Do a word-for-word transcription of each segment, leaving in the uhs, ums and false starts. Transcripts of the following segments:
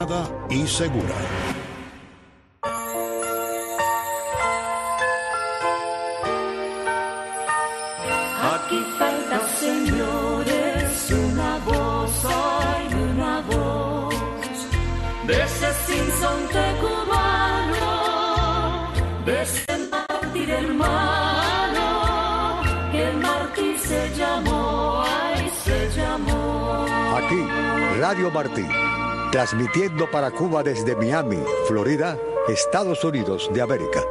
y segura. Aquí falta, señores, una voz, hay una voz de ese sinsonte cubano, de ese mártir hermano, que el mártir se llamó, ay, se llamó. Aquí, Radio Martí, transmitiendo para Cuba desde Miami, Florida, Estados Unidos de América.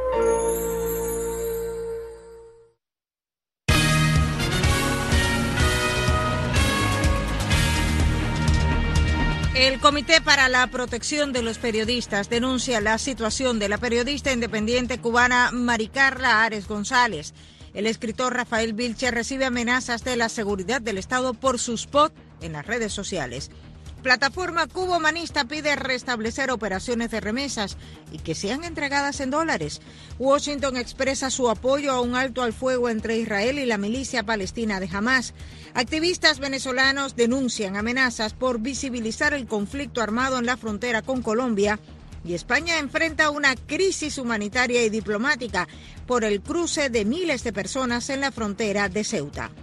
El Comité para la Protección de los Periodistas denuncia la situación de la periodista independiente cubana Maricarla Ares González. El escritor Rafael Vilche recibe amenazas de la seguridad del Estado por sus posts en las redes sociales. Plataforma Cubomanista pide restablecer operaciones de remesas y que sean entregadas en dólares. Washington expresa su apoyo a un alto al fuego entre Israel y la milicia palestina de Hamás. Activistas venezolanos denuncian amenazas por visibilizar el conflicto armado en la frontera con Colombia. Y España enfrenta una crisis humanitaria y diplomática por el cruce de miles de personas en la frontera de Ceuta.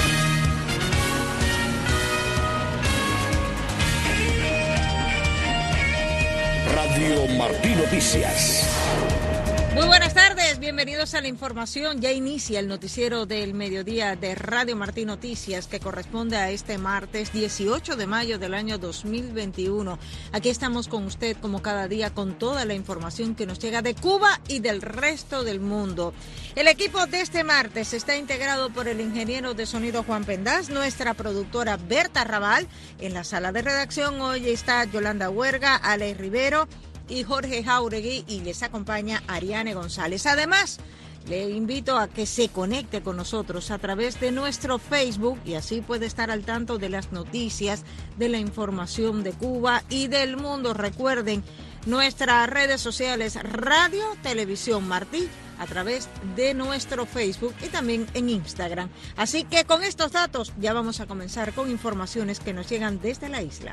Radio Martí Noticias. Muy buenas tardes, bienvenidos a la información. Ya inicia el noticiero del mediodía de Radio Martí Noticias, que corresponde a este martes dieciocho de mayo del año dos mil veintiuno. Aquí estamos con usted como cada día con toda la información que nos llega de Cuba y del resto del mundo. El equipo de este martes está integrado por el ingeniero de sonido Juan Pendaz, nuestra productora Berta Raval. En la sala de redacción hoy está Yolanda Huerga, Ale Rivero y Jorge Jauregui, y les acompaña Ariane González. Además, le invito a que se conecte con nosotros a través de nuestro Facebook y así puede estar al tanto de las noticias, de la información de Cuba y del mundo. Recuerden, nuestras redes sociales Radio Televisión Martí a través de nuestro Facebook y también en Instagram. Así que con estos datos ya vamos a comenzar con informaciones que nos llegan desde la isla.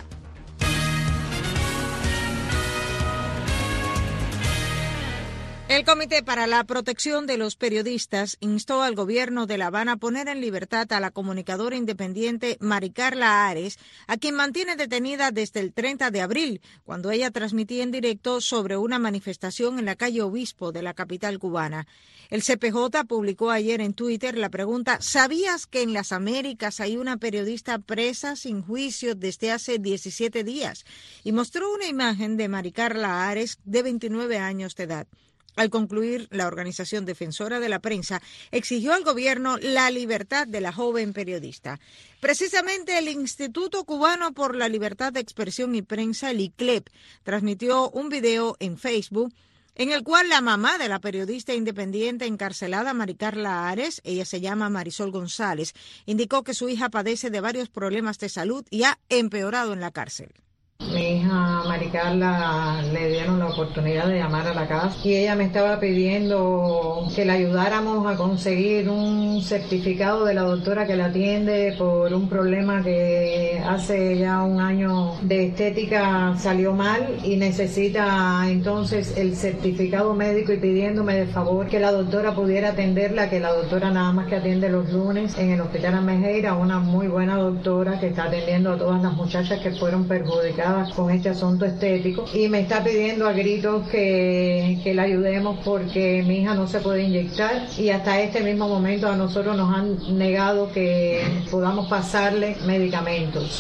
El Comité para la Protección de los Periodistas instó al gobierno de La Habana a poner en libertad a la comunicadora independiente Maricarla Ares, a quien mantiene detenida desde el treinta de abril, cuando ella transmitía en directo sobre una manifestación en la calle Obispo de la capital cubana. El C P J publicó ayer en Twitter la pregunta: ¿sabías que en las Américas hay una periodista presa sin juicio desde hace diecisiete días? Y mostró una imagen de Maricarla Ares, de veintinueve años de edad. Al concluir, la organización defensora de la prensa exigió al gobierno la libertad de la joven periodista. Precisamente el Instituto Cubano por la Libertad de Expresión y Prensa, el I C L E P, transmitió un video en Facebook en el cual la mamá de la periodista independiente encarcelada Maricarla Ares, ella se llama Marisol González, indicó que su hija padece de varios problemas de salud y ha empeorado en la cárcel. Mi hija Maricarla le dieron la oportunidad de llamar a la casa y ella me estaba pidiendo que la ayudáramos a conseguir un certificado de la doctora que la atiende por un problema que hace ya un año de estética salió mal y necesita entonces el certificado médico, y pidiéndome de favor que la doctora pudiera atenderla, que la doctora nada más que atiende los lunes en el Hospital Amejeira, una muy buena doctora que está atendiendo a todas las muchachas que fueron perjudicadas con este asunto estético, y me está pidiendo a gritos que, que la ayudemos porque mi hija no se puede inyectar, y hasta este mismo momento a nosotros nos han negado que podamos pasarle medicamentos,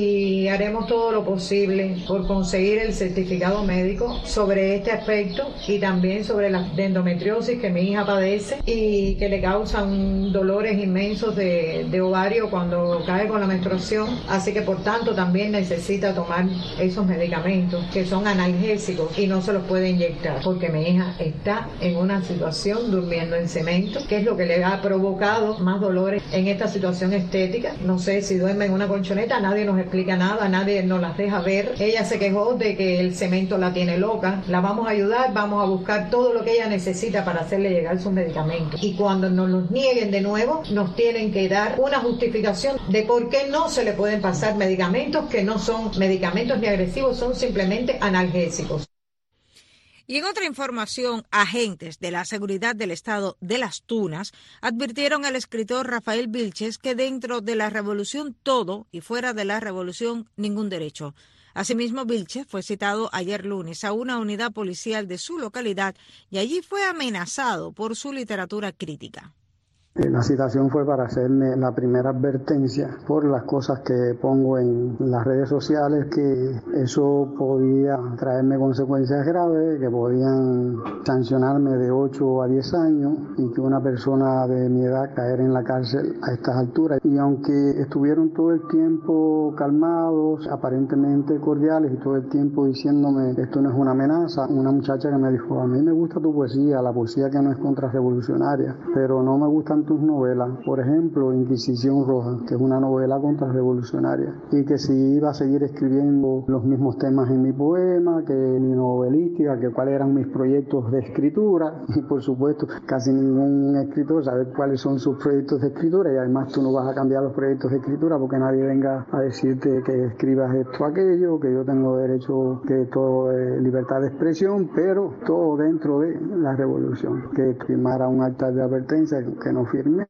y haremos todo lo posible por conseguir el certificado médico sobre este aspecto y también sobre la endometriosis que mi hija padece y que le causan dolores inmensos de, de ovario cuando cae con la menstruación, así que por tanto también necesita tomar esos medicamentos que son analgésicos y no se los puede inyectar porque mi hija está en una situación durmiendo en cemento, que es lo que le ha provocado más dolores en esta situación estética. No sé si duerme en una colchoneta, nadie nos explica nada, nadie nos las deja ver. Ella se quejó de que el cemento la tiene loca. La vamos a ayudar, vamos a buscar todo lo que ella necesita para hacerle llegar sus medicamentos, y cuando nos los nieguen de nuevo nos tienen que dar una justificación de por qué no se le pueden pasar medicamentos que no son medicamentos ni agresivos, son simplemente simplemente analgésicos. Y en otra información, agentes de la seguridad del estado de Las Tunas advirtieron al escritor Rafael Vilches que dentro de la revolución todo y fuera de la revolución ningún derecho. Asimismo, Vilches fue citado ayer lunes a una unidad policial de su localidad y allí fue amenazado por su literatura crítica. La citación fue para hacerme la primera advertencia por las cosas que pongo en las redes sociales, que eso podía traerme consecuencias graves, que podían sancionarme de ocho a diez años y que una persona de mi edad caer en la cárcel a estas alturas. Y aunque estuvieron todo el tiempo calmados, aparentemente cordiales y todo el tiempo diciéndome esto no es una amenaza, una muchacha que me dijo, a mí me gusta tu poesía, la poesía que no es contrarrevolucionaria, pero no me gustan tus novelas, por ejemplo, Inquisición Roja, que es una novela contrarrevolucionaria, y que si iba a seguir escribiendo los mismos temas en mi poema, que mi novelística, que cuáles eran mis proyectos de escritura, y por supuesto, casi ningún escritor sabe cuáles son sus proyectos de escritura, y además tú no vas a cambiar los proyectos de escritura porque nadie venga a decirte que escribas esto o aquello, que yo tengo derecho, que todo es libertad de expresión, pero todo dentro de la revolución, que firmara un acta de advertencia que no firme.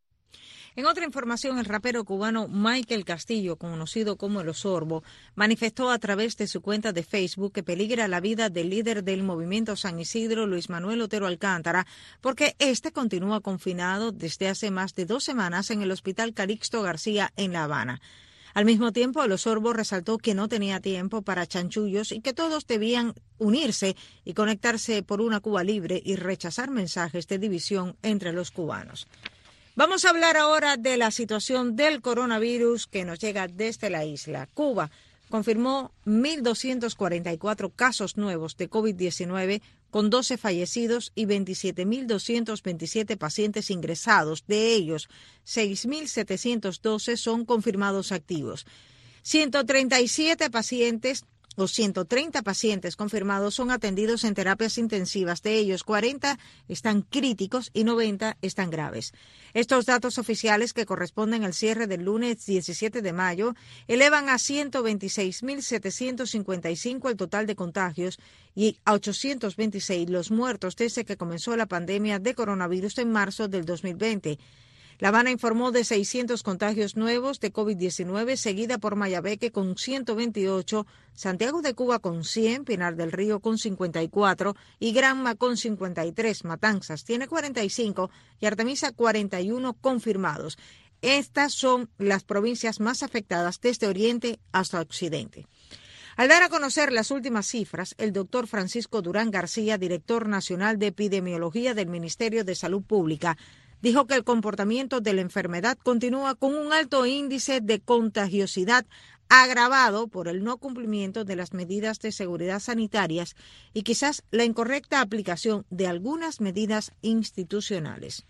En otra información, el rapero cubano Michael Castillo, conocido como El Osorbo, manifestó a través de su cuenta de Facebook que peligra la vida del líder del movimiento San Isidro, Luis Manuel Otero Alcántara, porque este continúa confinado desde hace más de dos semanas en el Hospital Calixto García en La Habana. Al mismo tiempo, El Osorbo resaltó que no tenía tiempo para chanchullos y que todos debían unirse y conectarse por una Cuba libre y rechazar mensajes de división entre los cubanos. Vamos a hablar ahora de la situación del coronavirus que nos llega desde la isla. Cuba confirmó mil doscientos cuarenta y cuatro casos nuevos de COVID diecinueve con doce fallecidos y veintisiete mil doscientos veintisiete pacientes ingresados. De ellos, seis mil setecientos doce son confirmados activos. ciento treinta y siete pacientes o ciento treinta pacientes confirmados son atendidos en terapias intensivas. De ellos, cuarenta están críticos y noventa están graves. Estos datos oficiales, que corresponden al cierre del lunes diecisiete de mayo, elevan a ciento veintiséis mil setecientos cincuenta y cinco el total de contagios y a ochocientos veintiséis los muertos desde que comenzó la pandemia de coronavirus en marzo del dos mil veinte. La Habana informó de seiscientos contagios nuevos de COVID diecinueve, seguida por Mayabeque con ciento veintiocho, Santiago de Cuba con cien, Pinar del Río con cincuenta y cuatro y Granma con cincuenta y tres, Matanzas tiene cuarenta y cinco y Artemisa cuarenta y uno confirmados. Estas son las provincias más afectadas desde Oriente hasta Occidente. Al dar a conocer las últimas cifras, el doctor Francisco Durán García, director nacional de epidemiología del Ministerio de Salud Pública, dijo que el comportamiento de la enfermedad continúa con un alto índice de contagiosidad agravado por el no cumplimiento de las medidas de seguridad sanitarias y quizás la incorrecta aplicación de algunas medidas institucionales.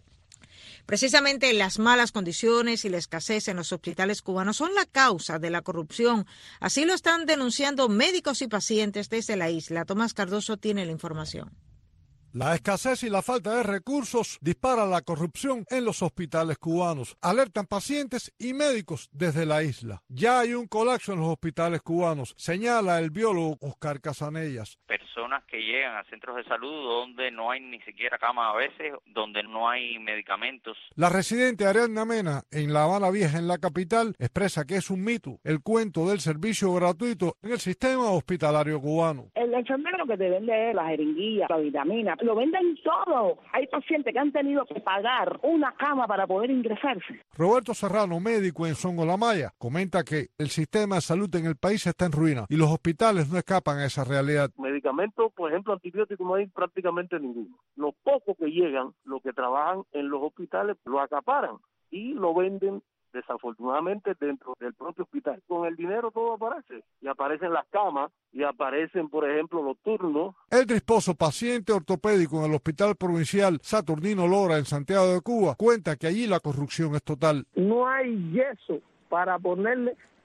Precisamente las malas condiciones y la escasez en los hospitales cubanos son la causa de la corrupción. Así lo están denunciando médicos y pacientes desde la isla. Tomás Cardoso tiene la información. La escasez y la falta de recursos disparan la corrupción en los hospitales cubanos. Alertan pacientes y médicos desde la isla. Ya hay un colapso en los hospitales cubanos, señala el biólogo Oscar Casanellas. Personas que llegan a centros de salud donde no hay ni siquiera cama a veces, donde no hay medicamentos. La residente Ariadna Mena, en La Habana Vieja, en la capital, expresa que es un mito el cuento del servicio gratuito en el sistema hospitalario cubano. El enfermero que te vende la jeringuilla, la vitamina, lo venden todo. Hay pacientes que han tenido que pagar una cama para poder ingresarse. Roberto Serrano, médico en Songolamaya, comenta que el sistema de salud en el país está en ruina y los hospitales no escapan a esa realidad. Medicamentos, por ejemplo, antibióticos no hay prácticamente ninguno. Los pocos que llegan, los que trabajan en los hospitales, lo acaparan y lo venden desafortunadamente dentro del propio hospital. Con el dinero todo aparece, y aparecen las camas, y aparecen, por ejemplo, los turnos. Eldris Pozo, paciente ortopédico en el Hospital Provincial Saturnino Lora en Santiago de Cuba, cuenta que allí la corrupción es total. No hay yeso para ponerle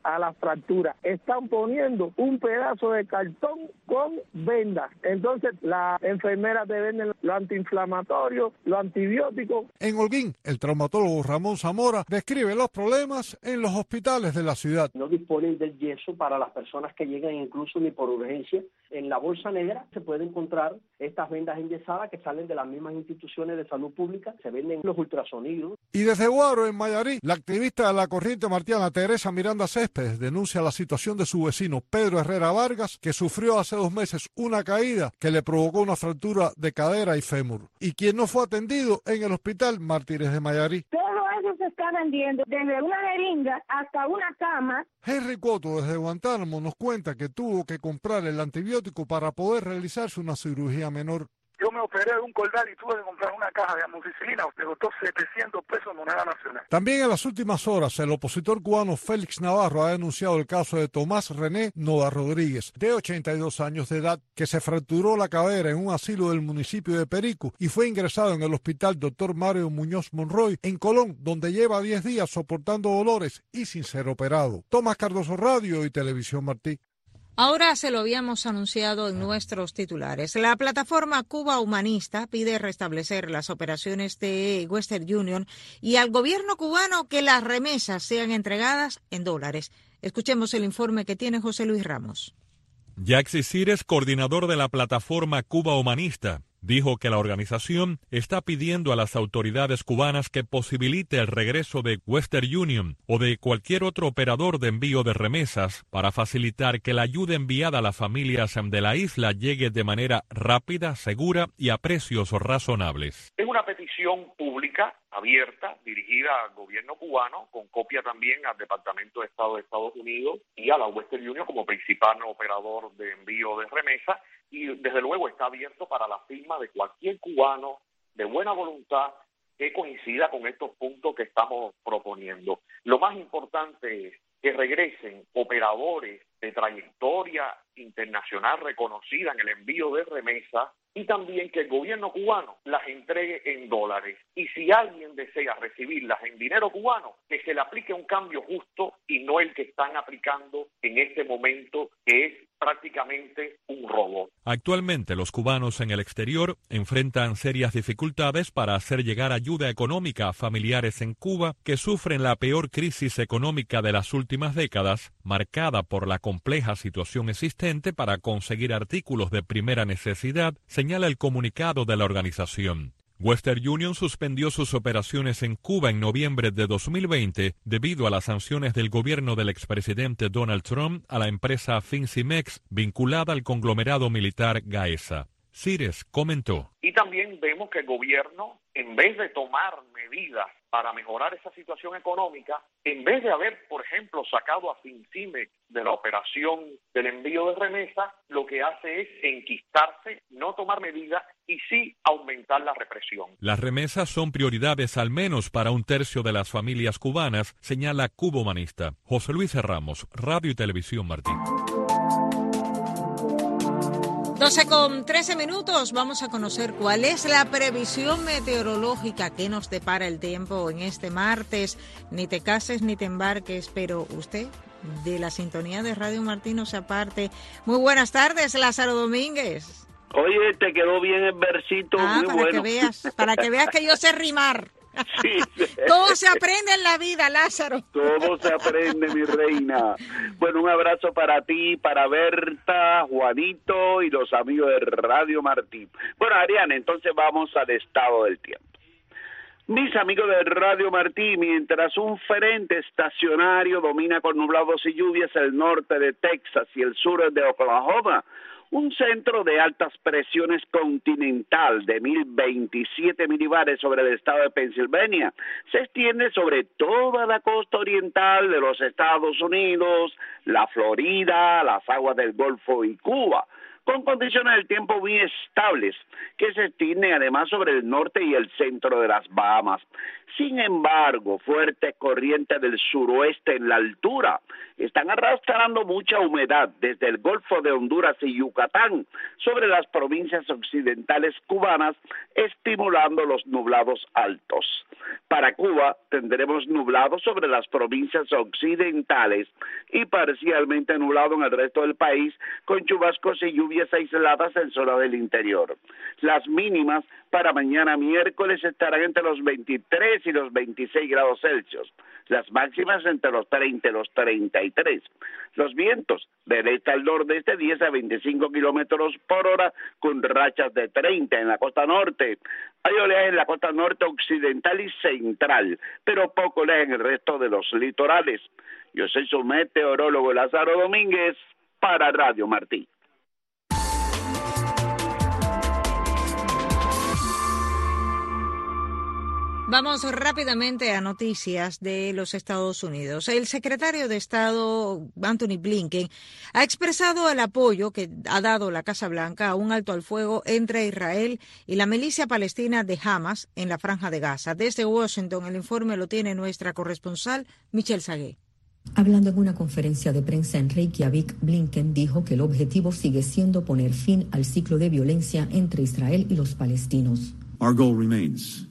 a la fractura. Están poniendo un pedazo de cartón con vendas. Entonces las enfermeras te venden lo antiinflamatorio, lo antibiótico. En Holguín, el traumatólogo Ramón Zamora describe los problemas en los hospitales de la ciudad. No disponen del yeso para las personas que llegan incluso ni por urgencia. En la bolsa negra se puede encontrar estas vendas enyesadas que salen de las mismas instituciones de salud pública. Se venden los ultrasonidos. Y desde Guaro, en Mayarí, la activista de la corriente martiana Teresa Miranda Céspedes denuncia la situación de su vecino Pedro Herrera Vargas, que sufrió hace dos meses una caída que le provocó una fractura de cadera y fémur, y quien no fue atendido en el hospital Mártires de Mayarí. Todo eso se está vendiendo, desde una jeringa hasta una cama. Henry Cotto, desde Guantánamo, nos cuenta que tuvo que comprar el antibiótico para poder realizarse una cirugía menor. Yo me operé de un cordal y tuve que comprar una caja de amoxicilina, me costó setecientos pesos en moneda nacional. También en las últimas horas, el opositor cubano Félix Navarro ha denunciado el caso de Tomás René Nova Rodríguez, de ochenta y dos años de edad, que se fracturó la cadera en un asilo del municipio de Perico y fue ingresado en el hospital doctor Mario Muñoz Monroy en Colón, donde lleva diez días soportando dolores y sin ser operado. Tomás Cardoso, Radio y Televisión Martí. Ahora se lo habíamos anunciado en nuestros titulares. La plataforma Cuba Humanista pide restablecer las operaciones de Western Union y al gobierno cubano que las remesas sean entregadas en dólares. Escuchemos el informe que tiene José Luis Ramos. Yaxi Cires, coordinador de la plataforma Cuba Humanista, dijo que la organización está pidiendo a las autoridades cubanas que posibilite el regreso de Western Union o de cualquier otro operador de envío de remesas para facilitar que la ayuda enviada a las familias de la isla llegue de manera rápida, segura y a precios razonables. Es una petición pública, abierta, dirigida al gobierno cubano, con copia también al Departamento de Estado de Estados Unidos y a la Western Union como principal operador de envío de remesas, y desde luego está abierto para la firma de cualquier cubano de buena voluntad que coincida con estos puntos que estamos proponiendo. Lo más importante es que regresen operadores de trayectoria internacional reconocida en el envío de remesas y también que el gobierno cubano las entregue en dólares. Y si alguien desea recibirlas en dinero cubano, que se le aplique un cambio justo y no el que están aplicando en este momento, que es prácticamente un robo. Actualmente los cubanos en el exterior enfrentan serias dificultades para hacer llegar ayuda económica a familiares en Cuba que sufren la peor crisis económica de las últimas décadas, marcada por la compleja situación existente para conseguir artículos de primera necesidad, señala el comunicado de la organización. Western Union suspendió sus operaciones en Cuba en noviembre de dos mil veinte debido a las sanciones del gobierno del expresidente Donald Trump a la empresa Fincimex vinculada al conglomerado militar Gaesa. Cires comentó. Y también vemos que el gobierno, en vez de tomar medidas para mejorar esa situación económica, en vez de haber, por ejemplo, sacado a Fincimex de la operación del envío de remesas, lo que hace es enquistarse, no tomar medidas y sí aumentar la represión. Las remesas son prioridades al menos para un tercio de las familias cubanas, señala Cuba Humanista. José Luis Ramos, Radio y Televisión Martí. doce con trece minutos, vamos a conocer cuál es la previsión meteorológica que nos depara el tiempo en este martes. Ni te cases ni te embarques, pero usted de la sintonía de Radio Martí no se aparte. Muy buenas tardes, Lázaro Domínguez. Oye, te quedó bien el versito, ah, muy para bueno. Que veas, para que veas que yo sé rimar. Sí. Todo se aprende en la vida, Lázaro. Todo se aprende, mi reina. Bueno, un abrazo para ti, para Berta, Juanito y los amigos de Radio Martí. Bueno, Ariane, entonces vamos al estado del tiempo. Mis amigos de Radio Martí, mientras un frente estacionario domina con nublados y lluvias el norte de Texas y el sur de Oklahoma, un centro de altas presiones continental de mil veintisiete milibares sobre el estado de Pensilvania se extiende sobre toda la costa oriental de los Estados Unidos, la Florida, las aguas del Golfo y Cuba, con condiciones del tiempo muy estables, que se extienden además sobre el norte y el centro de las Bahamas. Sin embargo, fuertes corrientes del suroeste en la altura están arrastrando mucha humedad desde el Golfo de Honduras y Yucatán sobre las provincias occidentales cubanas, estimulando los nublados altos. Para Cuba tendremos nublados sobre las provincias occidentales y parcialmente nublado en el resto del país, con chubascos y lluvias aisladas en zonas del interior. Las mínimas para mañana miércoles estarán entre los veintitrés y los veintiséis grados Celsius, las máximas entre los treinta y los treinta y tres. Los vientos del este al nordeste diez a veinticinco kilómetros por hora, con rachas de treinta en la costa norte. Hay oleaje en la costa norte occidental y central, pero poco oleaje en el resto de los litorales. Yo soy su meteorólogo Lázaro Domínguez para Radio Martí. Vamos rápidamente a noticias de los Estados Unidos. El secretario de Estado, Anthony Blinken, ha expresado el apoyo que ha dado la Casa Blanca a un alto al fuego entre Israel y la milicia palestina de Hamas en la Franja de Gaza. Desde Washington, el informe lo tiene nuestra corresponsal, Michelle Sagué. Hablando en una conferencia de prensa en Reykjavik, Blinken dijo que el objetivo sigue siendo poner fin al ciclo de violencia entre Israel y los palestinos. Our goal remains.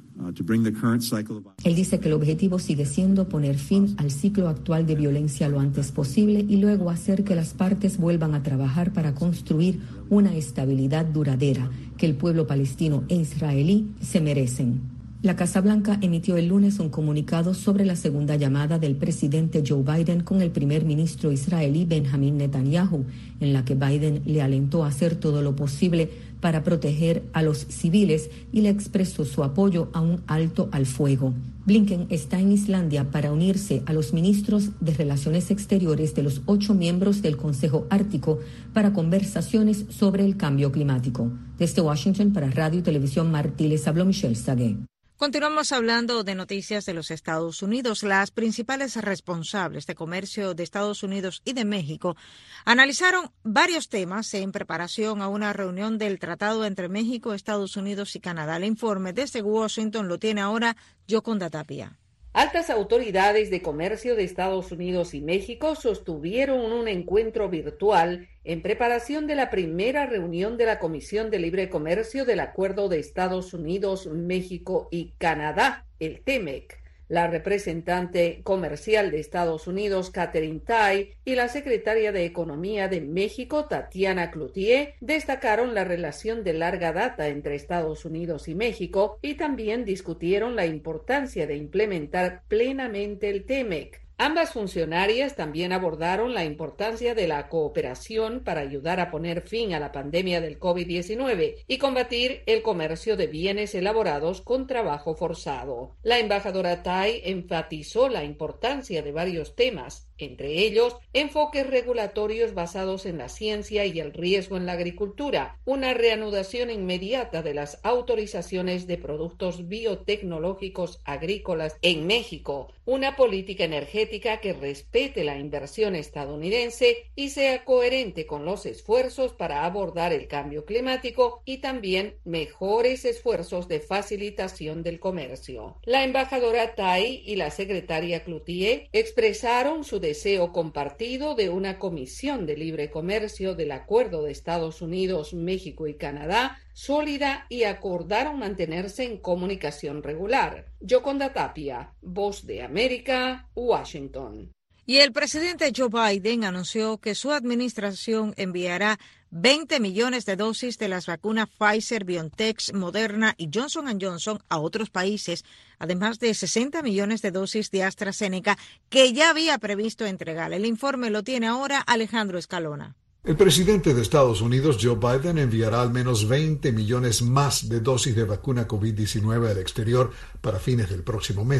Él dice que el objetivo sigue siendo poner fin al ciclo actual de violencia lo antes posible y luego hacer que las partes vuelvan a trabajar para construir una estabilidad duradera que el pueblo palestino e israelí se merecen. La Casa Blanca emitió el lunes un comunicado sobre la segunda llamada del presidente Joe Biden con el primer ministro israelí Benjamin Netanyahu, en la que Biden le alentó a hacer todo lo posible para proteger a los civiles y le expresó su apoyo a un alto al fuego. Blinken está en Islandia para unirse a los ministros de Relaciones Exteriores de los ocho miembros del Consejo Ártico para conversaciones sobre el cambio climático. Desde Washington para Radio y Televisión Martí les habló Michelle Sagué. Continuamos hablando de noticias de los Estados Unidos. Las principales responsables de comercio de Estados Unidos y de México analizaron varios temas en preparación a una reunión del tratado entre México, Estados Unidos y Canadá. El informe desde Washington lo tiene ahora Yoconda Tapia. Altas autoridades de comercio de Estados Unidos y México sostuvieron un encuentro virtual en preparación de la primera reunión de la Comisión de Libre Comercio del Acuerdo de Estados Unidos, México y Canadá, el T M E C. La representante comercial de Estados Unidos, Katherine Tai, y la secretaria de Economía de México, Tatiana Cloutier, destacaron la relación de larga data entre Estados Unidos y México y también discutieron la importancia de implementar plenamente el T M E C. Ambas funcionarias también abordaron la importancia de la cooperación para ayudar a poner fin a la pandemia del COVID diecinueve y combatir el comercio de bienes elaborados con trabajo forzado. La embajadora Tai enfatizó la importancia de varios temas, entre ellos enfoques regulatorios basados en la ciencia y el riesgo en la agricultura, una reanudación inmediata de las autorizaciones de productos biotecnológicos agrícolas en México, una política energética que respete la inversión estadounidense y sea coherente con los esfuerzos para abordar el cambio climático y también mejores esfuerzos de facilitación del comercio. La embajadora Tai y la secretaria Cloutier expresaron su deseo compartido de una comisión de libre comercio del Acuerdo de Estados Unidos, México y Canadá sólida y acordaron mantenerse en comunicación regular. Yoconda Tapia, Voz de América, Washington. Y el presidente Joe Biden anunció que su administración enviará veinte millones de dosis de las vacunas Pfizer, BioNTech, Moderna y Johnson and Johnson a otros países, además de sesenta millones de dosis de AstraZeneca que ya había previsto entregar. El informe lo tiene ahora Alejandro Escalona. El presidente de Estados Unidos, Joe Biden, enviará al menos veinte millones más de dosis de vacuna COVID diecinueve al exterior para fines del próximo mes.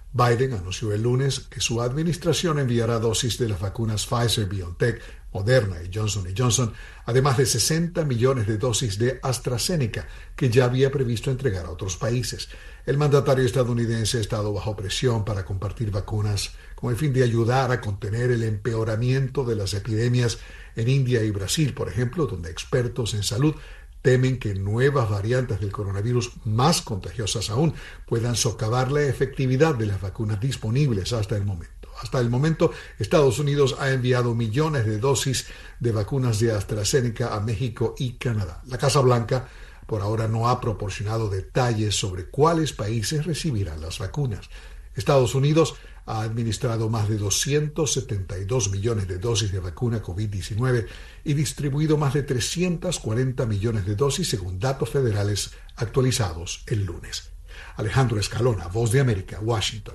Biden anunció el lunes que su administración enviará dosis de las vacunas Pfizer, BioNTech, Moderna y Johnson y Johnson, además de sesenta millones de dosis de AstraZeneca, que ya había previsto entregar a otros países. El mandatario estadounidense ha estado bajo presión para compartir vacunas con el fin de ayudar a contener el empeoramiento de las epidemias en India y Brasil, por ejemplo, donde expertos en salud temen que nuevas variantes del coronavirus más contagiosas aún puedan socavar la efectividad de las vacunas disponibles hasta el momento. Hasta el momento, Estados Unidos ha enviado millones de dosis de vacunas de AstraZeneca a México y Canadá. La Casa Blanca por ahora no ha proporcionado detalles sobre cuáles países recibirán las vacunas. Estados Unidos ha administrado más de doscientos setenta y dos millones de dosis de vacuna COVID diecinueve y distribuido más de trescientos cuarenta millones de dosis según datos federales actualizados el lunes. Alejandro Escalona, Voz de América, Washington.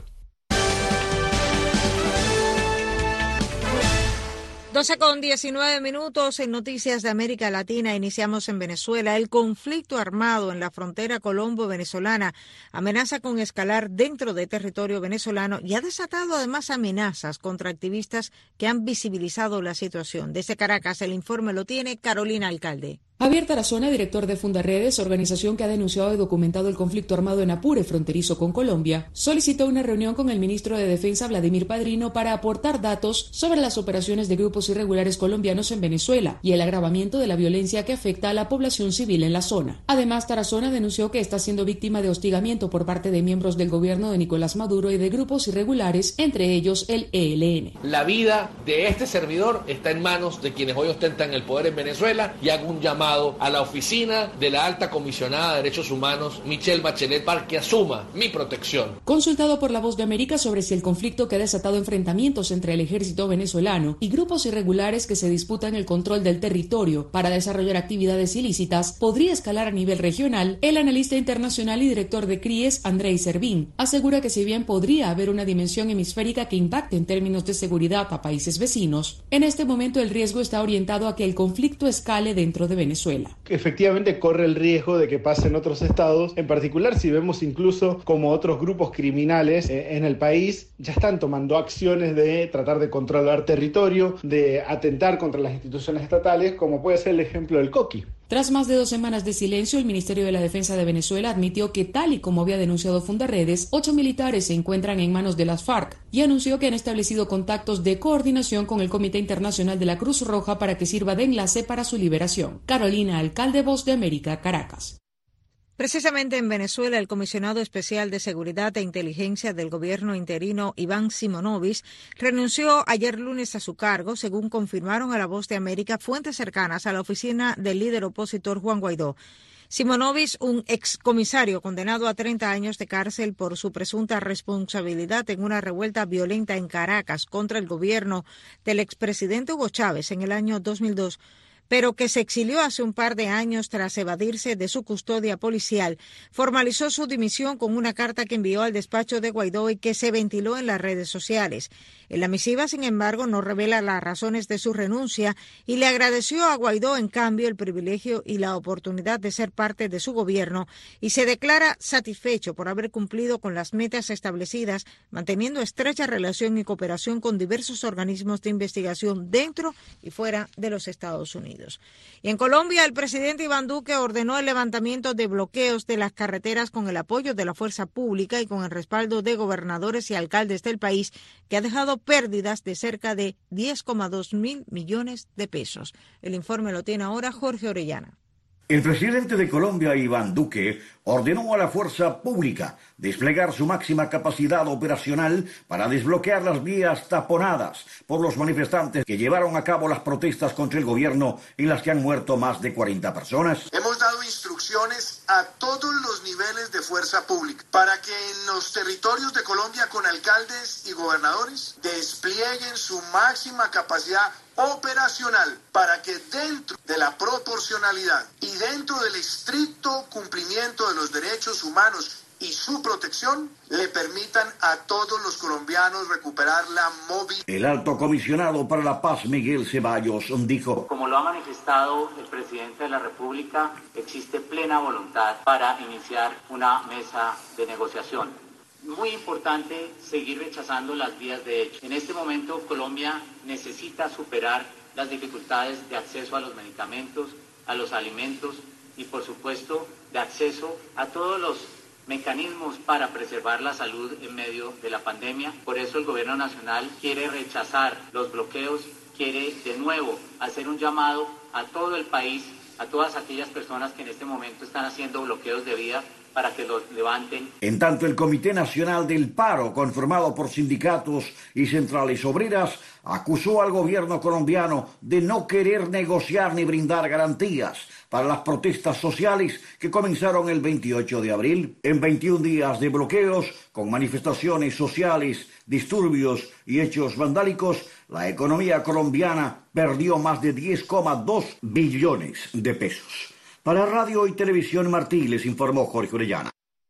doce con diecinueve minutos en Noticias de América Latina. Iniciamos en Venezuela. El conflicto armado en la frontera colombo-venezolana amenaza con escalar dentro de territorio venezolano y ha desatado además amenazas contra activistas que han visibilizado la situación. Desde Caracas, el informe lo tiene Carolina Alcalde. Javier Tarazona, director de Fundaredes, organización que ha denunciado y documentado el conflicto armado en Apure, fronterizo con Colombia, solicitó una reunión con el ministro de Defensa, Vladimir Padrino, para aportar datos sobre las operaciones de grupos irregulares colombianos en Venezuela y el agravamiento de la violencia que afecta a la población civil en la zona. Además, Tarazona denunció que está siendo víctima de hostigamiento por parte de miembros del gobierno de Nicolás Maduro y de grupos irregulares, entre ellos el E L N. La vida de este servidor está en manos de quienes hoy ostentan el poder en Venezuela y hago un llamado a la oficina de la alta comisionada de Derechos Humanos, Michelle Bachelet, para que asuma mi protección. Consultado por La Voz de América sobre si el conflicto que ha desatado enfrentamientos entre el ejército venezolano y grupos irregulares que se disputan el control del territorio para desarrollar actividades ilícitas podría escalar a nivel regional, el analista internacional y director de CRIES, Andrei Servín, asegura que si bien podría haber una dimensión hemisférica que impacte en términos de seguridad a países vecinos, en este momento el riesgo está orientado a que el conflicto escale dentro de Venezuela. Efectivamente corre el riesgo de que pase en otros estados, en particular si vemos incluso como otros grupos criminales eh, en el país ya están tomando acciones de tratar de controlar territorio, de atentar contra las instituciones estatales, como puede ser el ejemplo del Coqui. Tras más de dos semanas de silencio, el Ministerio de la Defensa de Venezuela admitió que, tal y como había denunciado Fundaredes, ocho militares se encuentran en manos de las FARC y anunció que han establecido contactos de coordinación con el Comité Internacional de la Cruz Roja para que sirva de enlace para su liberación. Carolina Alcalde, Voz de América, Caracas. Precisamente en Venezuela, el comisionado especial de Seguridad e Inteligencia del gobierno interino, Iván Simonovic, renunció ayer lunes a su cargo, según confirmaron a La Voz de América fuentes cercanas a la oficina del líder opositor Juan Guaidó. Simonovic, un excomisario condenado a treinta años de cárcel por su presunta responsabilidad en una revuelta violenta en Caracas contra el gobierno del expresidente Hugo Chávez en el año dos mil dos, pero que se exilió hace un par de años tras evadirse de su custodia policial, formalizó su dimisión con una carta que envió al despacho de Guaidó y que se ventiló en las redes sociales. En la misiva, sin embargo, no revela las razones de su renuncia y le agradeció a Guaidó, en cambio, el privilegio y la oportunidad de ser parte de su gobierno y se declara satisfecho por haber cumplido con las metas establecidas, manteniendo estrecha relación y cooperación con diversos organismos de investigación dentro y fuera de los Estados Unidos. Y en Colombia, el presidente Iván Duque ordenó el levantamiento de bloqueos de las carreteras con el apoyo de la fuerza pública y con el respaldo de gobernadores y alcaldes del país, que ha dejado pérdidas de cerca de diez coma dos mil millones de pesos. El informe lo tiene ahora Jorge Orellana. El presidente de Colombia, Iván Duque, ordenó a la fuerza pública desplegar su máxima capacidad operacional para desbloquear las vías taponadas por los manifestantes que llevaron a cabo las protestas contra el gobierno, en las que han muerto más de cuarenta personas. Hemos dado instrucciones a todos los niveles de fuerza pública para que en los territorios de Colombia, con alcaldes y gobernadores, desplieguen su máxima capacidad operacional para que dentro de la proporcionalidad y dentro del estricto cumplimiento de los derechos humanos y su protección le permitan a todos los colombianos recuperar la movilidad. El alto comisionado para la paz, Miguel Ceballos, dijo: como lo ha manifestado el presidente de la República, existe plena voluntad para iniciar una mesa de negociación. Muy importante seguir rechazando las vías de hecho. En este momento Colombia necesita superar las dificultades de acceso a los medicamentos, a los alimentos y por supuesto de acceso a todos los mecanismos para preservar la salud en medio de la pandemia. Por eso el gobierno nacional quiere rechazar los bloqueos, quiere de nuevo hacer un llamado a todo el país, a todas aquellas personas que en este momento están haciendo bloqueos de vía, para que los levanten. En tanto, el Comité Nacional del Paro, conformado por sindicatos y centrales obreras, acusó al gobierno colombiano de no querer negociar ni brindar garantías para las protestas sociales que comenzaron el veintiocho de abril. En veintiún días de bloqueos, con manifestaciones sociales, disturbios y hechos vandálicos, la economía colombiana perdió más de diez coma dos billones de pesos. Para Radio y Televisión Martí, les informó Jorge Orellana.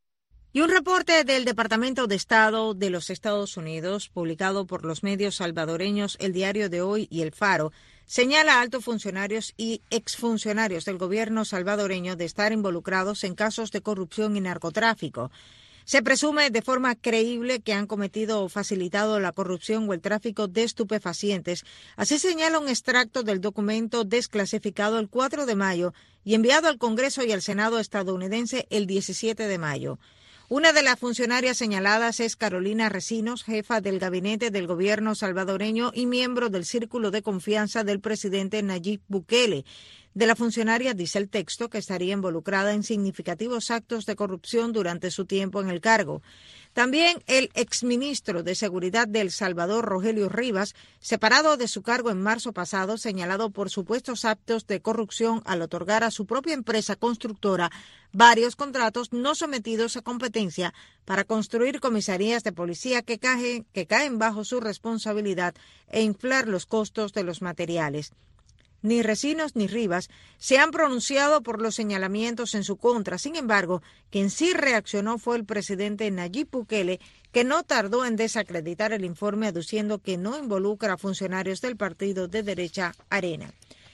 Y un reporte del Departamento de Estado de los Estados Unidos, publicado por los medios salvadoreños El Diario de Hoy y El Faro, señala a altos funcionarios y exfuncionarios del gobierno salvadoreño de estar involucrados en casos de corrupción y narcotráfico. Se presume de forma creíble que han cometido o facilitado la corrupción o el tráfico de estupefacientes. Así señala un extracto del documento desclasificado el cuatro de mayo y enviado al Congreso y al Senado estadounidense el diecisiete de mayo. Una de las funcionarias señaladas es Carolina Recinos, jefa del gabinete del gobierno salvadoreño y miembro del círculo de confianza del presidente Nayib Bukele. De la funcionaria dice el texto que estaría involucrada en significativos actos de corrupción durante su tiempo en el cargo. También el exministro de Seguridad de El Salvador, Rogelio Rivas, separado de su cargo en marzo pasado, señalado por supuestos actos de corrupción al otorgar a su propia empresa constructora varios contratos no sometidos a competencia para construir comisarías de policía que caen, que caen bajo su responsabilidad e inflar los costos de los materiales. Ni Recinos ni Rivas se han pronunciado por los señalamientos en su contra. Sin embargo, quien sí reaccionó fue el presidente Nayib Bukele, que no tardó en desacreditar el informe aduciendo que no involucra a funcionarios del partido de derecha Arena.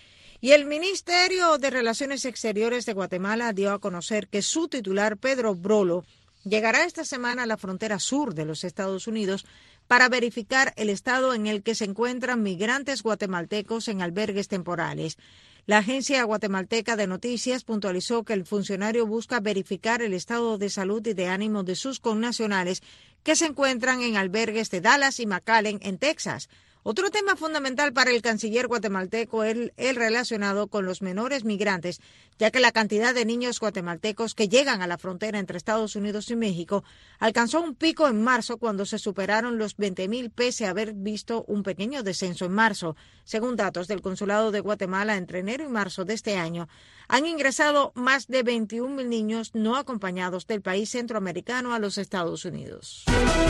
Y el Ministerio de Relaciones Exteriores de Guatemala dio a conocer que su titular, Pedro Brolo, llegará esta semana a la frontera sur de los Estados Unidos para verificar el estado en el que se encuentran migrantes guatemaltecos en albergues temporales. La agencia guatemalteca de noticias puntualizó que el funcionario busca verificar el estado de salud y de ánimo de sus connacionales que se encuentran en albergues de Dallas y McAllen, en Texas. Otro tema fundamental para el canciller guatemalteco es el, el relacionado con los menores migrantes, ya que la cantidad de niños guatemaltecos que llegan a la frontera entre Estados Unidos y México alcanzó un pico en marzo cuando se superaron los veinte mil pese a haber visto un pequeño descenso en marzo. Según datos del Consulado de Guatemala, entre enero y marzo de este año, han ingresado más de veintiún mil niños no acompañados del país centroamericano a los Estados Unidos.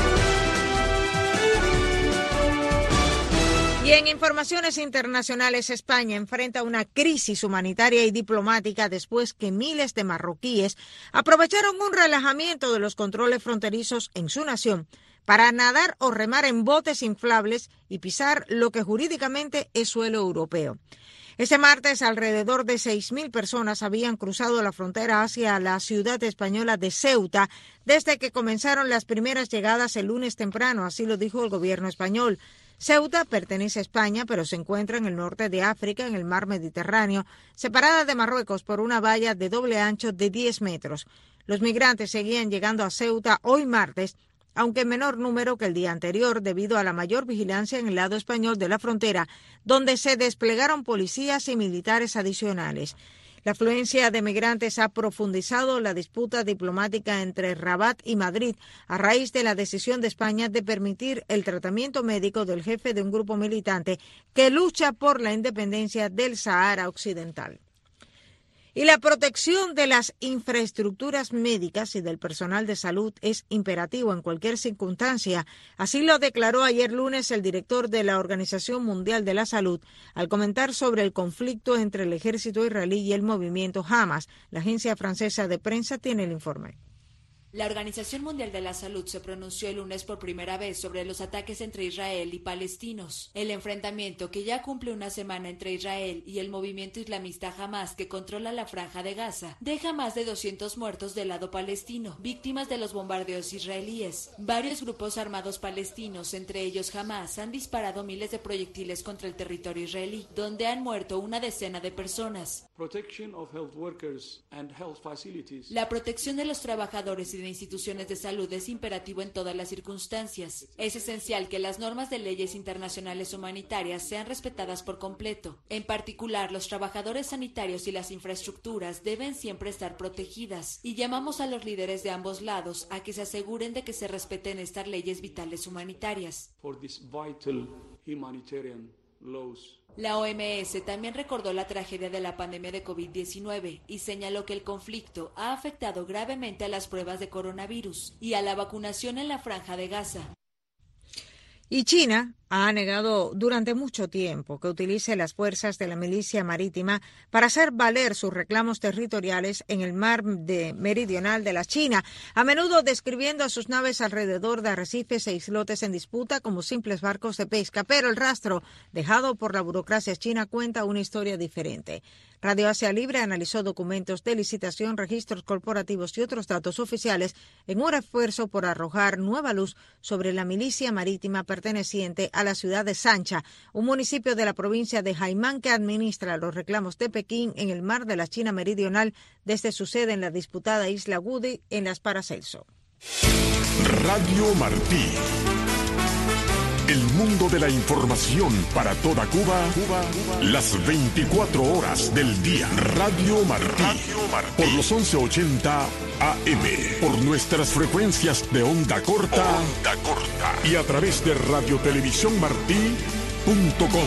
Y en informaciones internacionales, España enfrenta una crisis humanitaria y diplomática después que miles de marroquíes aprovecharon un relajamiento de los controles fronterizos en su nación para nadar o remar en botes inflables y pisar lo que jurídicamente es suelo europeo. Este martes, alrededor de seis mil personas habían cruzado la frontera hacia la ciudad española de Ceuta desde que comenzaron las primeras llegadas el lunes temprano, así lo dijo el gobierno español. Ceuta pertenece a España, pero se encuentra en el norte de África, en el mar Mediterráneo, separada de Marruecos por una valla de doble ancho de diez metros. Los migrantes seguían llegando a Ceuta hoy martes, aunque en menor número que el día anterior, debido a la mayor vigilancia en el lado español de la frontera, donde se desplegaron policías y militares adicionales. La afluencia de migrantes ha profundizado la disputa diplomática entre Rabat y Madrid a raíz de la decisión de España de permitir el tratamiento médico del jefe de un grupo militante que lucha por la independencia del Sahara Occidental. Y la protección de las infraestructuras médicas y del personal de salud es imperativo en cualquier circunstancia. Así lo declaró ayer lunes el director de la Organización Mundial de la Salud al comentar sobre el conflicto entre el ejército israelí y el movimiento Hamas. La agencia francesa de prensa tiene el informe. La Organización Mundial de la Salud se pronunció el lunes por primera vez sobre los ataques entre Israel y palestinos. El enfrentamiento, que ya cumple una semana entre Israel y el movimiento islamista Hamas, que controla la franja de Gaza, deja más de doscientos muertos del lado palestino, víctimas de los bombardeos israelíes. Varios grupos armados palestinos, entre ellos Hamas, han disparado miles de proyectiles contra el territorio israelí, donde han muerto una decena de personas. La protección de los trabajadores y de instituciones de salud es imperativo en todas las circunstancias. Es esencial que las normas de leyes internacionales humanitarias sean respetadas por completo. En particular, los trabajadores sanitarios y las infraestructuras deben siempre estar protegidas, y llamamos a los líderes de ambos lados a que se aseguren de que se respeten estas leyes vitales humanitarias. La O M S también recordó la tragedia de la pandemia de COVID diecinueve y señaló que el conflicto ha afectado gravemente a las pruebas de coronavirus y a la vacunación en la franja de Gaza. Y China ha negado durante mucho tiempo que utilice las fuerzas de la milicia marítima para hacer valer sus reclamos territoriales en el mar de meridional de la China, a menudo describiendo a sus naves alrededor de arrecifes e islotes en disputa como simples barcos de pesca. Pero el rastro dejado por la burocracia china cuenta una historia diferente. Radio Asia Libre analizó documentos de licitación, registros corporativos y otros datos oficiales en un esfuerzo por arrojar nueva luz sobre la milicia marítima perteneciente a la ciudad de Sancha, un municipio de la provincia de Hainan que administra los reclamos de Pekín en el mar de la China meridional desde su sede en la disputada isla Wudi en las Paracelso. Radio Martí. El mundo de la información para toda Cuba, Cuba, Cuba, las veinticuatro horas del día. Radio Martí, Radio Martí, por los once ochenta A M, por nuestras frecuencias de onda corta, onda corta y a través de radiotelevisiónmartí punto com.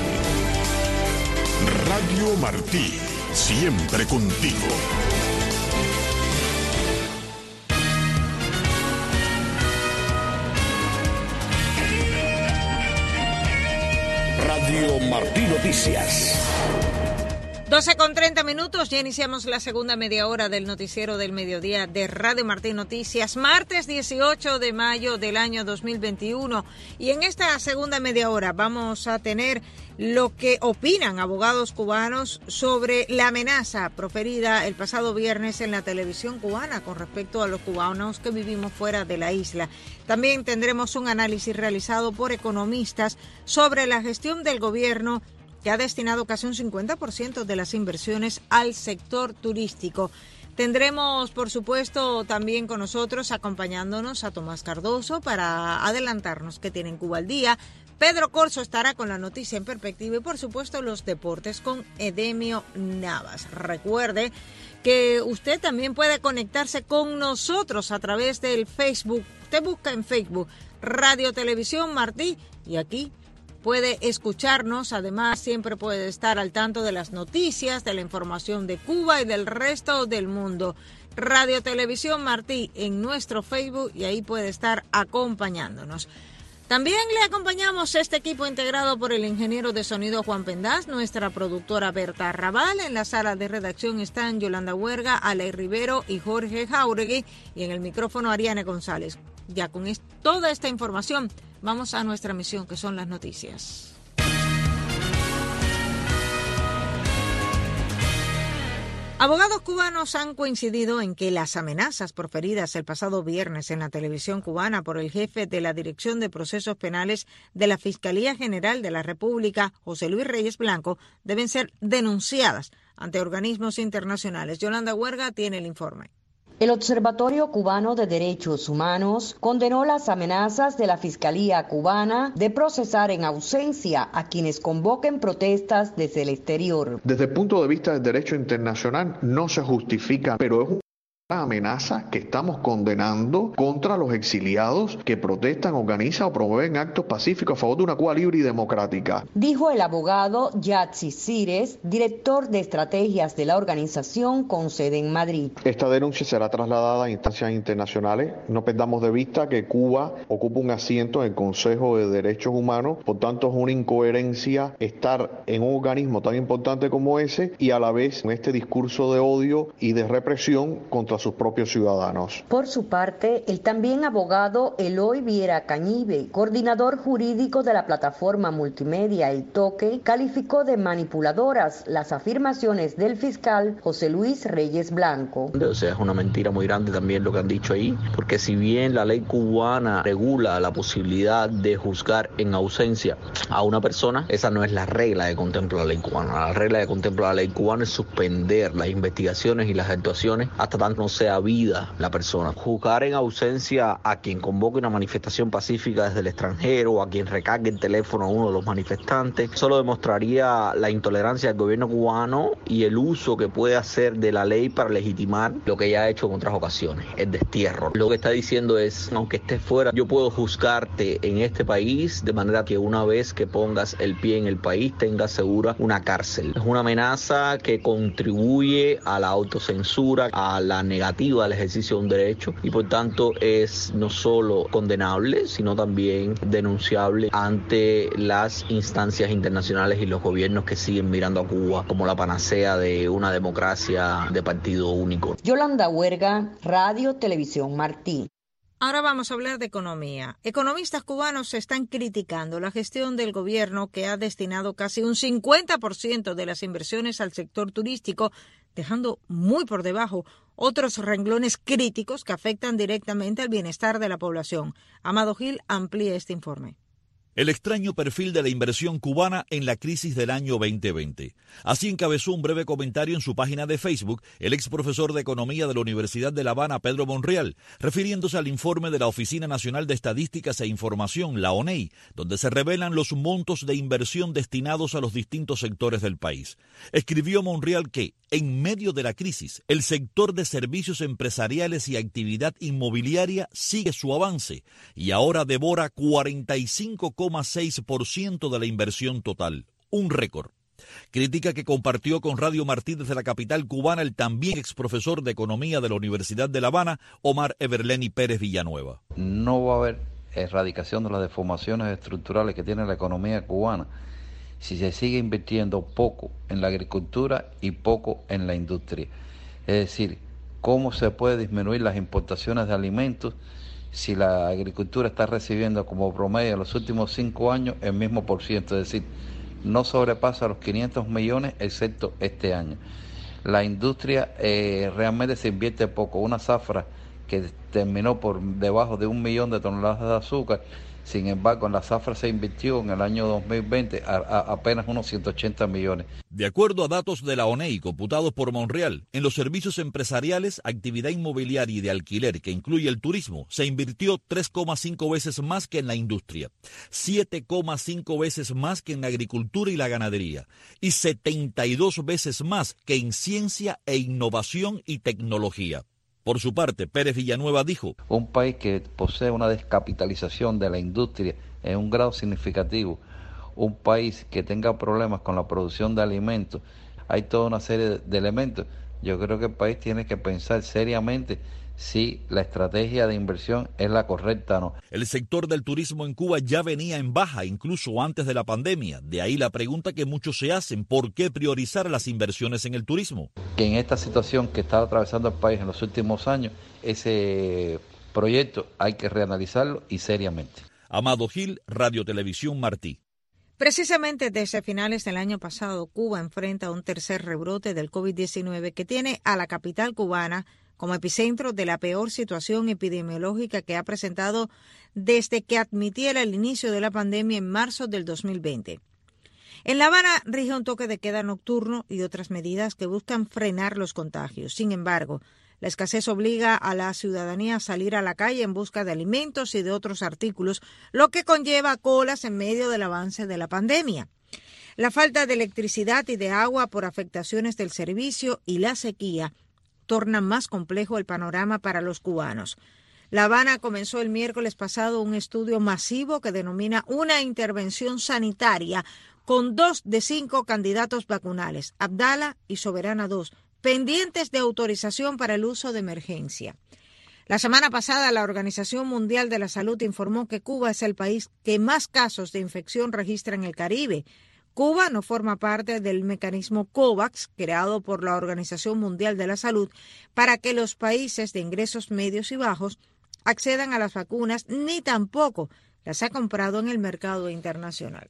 Radio Martí, siempre contigo. Radio Martí Noticias. doce con treinta minutos, ya iniciamos la segunda media hora del noticiero del mediodía de Radio Martí Noticias, martes dieciocho de mayo del año dos mil veintiuno. Y en esta segunda media hora vamos a tener lo que opinan abogados cubanos sobre la amenaza proferida el pasado viernes en la televisión cubana con respecto a los cubanos que vivimos fuera de la isla. También tendremos un análisis realizado por economistas sobre la gestión del gobierno que ha destinado casi un cincuenta por ciento de las inversiones al sector turístico. Tendremos, por supuesto, también con nosotros, acompañándonos a Tomás Cardoso para adelantarnos qué tiene en Cuba al día. Pedro Corso estará con la noticia en perspectiva y, por supuesto, los deportes con Edemio Navas. Recuerde que usted también puede conectarse con nosotros a través del Facebook. Usted busca en Facebook Radio Televisión Martí y aquí puede escucharnos. Además, siempre puede estar al tanto de las noticias, de la información de Cuba y del resto del mundo. Radio Televisión Martí en nuestro Facebook y ahí puede estar acompañándonos. También le acompañamos este equipo integrado por el ingeniero de sonido Juan Pendaz, nuestra productora Berta Raval. En la sala de redacción están Yolanda Huerga, Aley Rivero y Jorge Jauregui, y en el micrófono Ariane González. Ya con es- toda esta información vamos a nuestra misión, que son las noticias. Abogados cubanos han coincidido en que las amenazas proferidas el pasado viernes en la televisión cubana por el jefe de la Dirección de Procesos Penales de la Fiscalía General de la República, José Luis Reyes Blanco, deben ser denunciadas ante organismos internacionales. Yolanda Huerga tiene el informe. El Observatorio Cubano de Derechos Humanos condenó las amenazas de la Fiscalía cubana de procesar en ausencia a quienes convoquen protestas desde el exterior. Desde el punto de vista del derecho internacional no se justifica, pero es una amenaza que estamos condenando contra los exiliados que protestan, organizan o promueven actos pacíficos a favor de una Cuba libre y democrática. Dijo el abogado Yatsi Cires, director de estrategias de la organización con sede en Madrid. Esta denuncia será trasladada a instancias internacionales. No perdamos de vista que Cuba ocupa un asiento en el Consejo de Derechos Humanos, por tanto es una incoherencia estar en un organismo tan importante como ese y a la vez en este discurso de odio y de represión contra contra sus propios ciudadanos. Por su parte, el también abogado Eloy Viera Cañive, coordinador jurídico de la plataforma multimedia El Toque, calificó de manipuladoras las afirmaciones del fiscal José Luis Reyes Blanco. O sea, es una mentira muy grande también lo que han dicho ahí, porque si bien la ley cubana regula la posibilidad de juzgar en ausencia a una persona, esa no es la regla que contempla la ley cubana. La regla que contempla la ley cubana es suspender las investigaciones y las actuaciones hasta tanto no sea vida la persona. Juzgar en ausencia a quien convoque una manifestación pacífica desde el extranjero o a quien recargue el teléfono a uno de los manifestantes solo demostraría la intolerancia del gobierno cubano y el uso que puede hacer de la ley para legitimar lo que ya ha hecho en otras ocasiones, el destierro. Lo que está diciendo es, aunque estés fuera, yo puedo juzgarte en este país de manera que una vez que pongas el pie en el país tengas segura una cárcel. Es una amenaza que contribuye a la autocensura, a la negativa del ejercicio de un derecho y por tanto es no solo condenable, sino también denunciable ante las instancias internacionales y los gobiernos que siguen mirando a Cuba como la panacea de una democracia de partido único. Yolanda Huerga, Radio Televisión Martí. Ahora vamos a hablar de economía. Economistas cubanos están criticando la gestión del gobierno que ha destinado casi un cincuenta por ciento de las inversiones al sector turístico, dejando muy por debajo otros renglones críticos que afectan directamente al bienestar de la población. Amado Gil amplía este informe. El extraño perfil de la inversión cubana en la crisis del año veinte veinte. Así encabezó un breve comentario en su página de Facebook el ex profesor de Economía de la Universidad de La Habana, Pedro Monreal, refiriéndose al informe de la Oficina Nacional de Estadísticas e Información, la O N E I, donde se revelan los montos de inversión destinados a los distintos sectores del país. Escribió Monreal que, en medio de la crisis, el sector de servicios empresariales y actividad inmobiliaria sigue su avance y ahora devora cuarenta y cinco coma seis por ciento de la inversión total, un récord. Crítica que compartió con Radio Martí desde la capital cubana el también exprofesor de Economía de la Universidad de La Habana, Omar Everleni Pérez Villanueva. No va a haber erradicación de las deformaciones estructurales que tiene la economía cubana si se sigue invirtiendo poco en la agricultura y poco en la industria. Es decir, cómo se puede disminuir las importaciones de alimentos si la agricultura está recibiendo como promedio en los últimos cinco años el mismo por ciento, es decir, no sobrepasa los quinientos millones excepto este año. La industria eh, realmente se invierte poco. Una zafra que terminó por debajo de un millón de toneladas de azúcar, sin embargo, en la zafra se invirtió en el año dos mil veinte a, a apenas unos ciento ochenta millones. De acuerdo a datos de la O N E I computados por Monreal, en los servicios empresariales, actividad inmobiliaria y de alquiler, que incluye el turismo, se invirtió tres coma cinco veces más que en la industria, siete coma cinco veces más que en la agricultura y la ganadería, y setenta y dos veces más que en ciencia e innovación y tecnología. Por su parte, Pérez Villanueva dijo: un país que posee una descapitalización de la industria en un grado significativo, un país que tenga problemas con la producción de alimentos, hay toda una serie de elementos. Yo creo que el país tiene que pensar seriamente si la estrategia de inversión es la correcta o no. El sector del turismo en Cuba ya venía en baja incluso antes de la pandemia. De ahí la pregunta que muchos se hacen: ¿por qué priorizar las inversiones en el turismo? Que en esta situación que está atravesando el país en los últimos años, ese proyecto hay que reanalizarlo y seriamente. Amado Gil, Radio Televisión Martí. Precisamente desde finales del año pasado, Cuba enfrenta un tercer rebrote del COVID diecinueve que tiene a la capital cubana como epicentro de la peor situación epidemiológica que ha presentado desde que admitiera el inicio de la pandemia en marzo del dos mil veinte. En La Habana rige un toque de queda nocturno y otras medidas que buscan frenar los contagios. Sin embargo, la escasez obliga a la ciudadanía a salir a la calle en busca de alimentos y de otros artículos, lo que conlleva colas en medio del avance de la pandemia. La falta de electricidad y de agua por afectaciones del servicio y la sequía tornan más complejo el panorama para los cubanos. La Habana comenzó el miércoles pasado un estudio masivo que denomina una intervención sanitaria con dos de cinco candidatos vacunales, Abdala y Soberana dos, pendientes de autorización para el uso de emergencia. La semana pasada, la Organización Mundial de la Salud informó que Cuba es el país que más casos de infección registra en el Caribe, Cuba no forma parte del mecanismo COVAX, creado por la Organización Mundial de la Salud, para que los países de ingresos medios y bajos accedan a las vacunas, ni tampoco las ha comprado en el mercado internacional.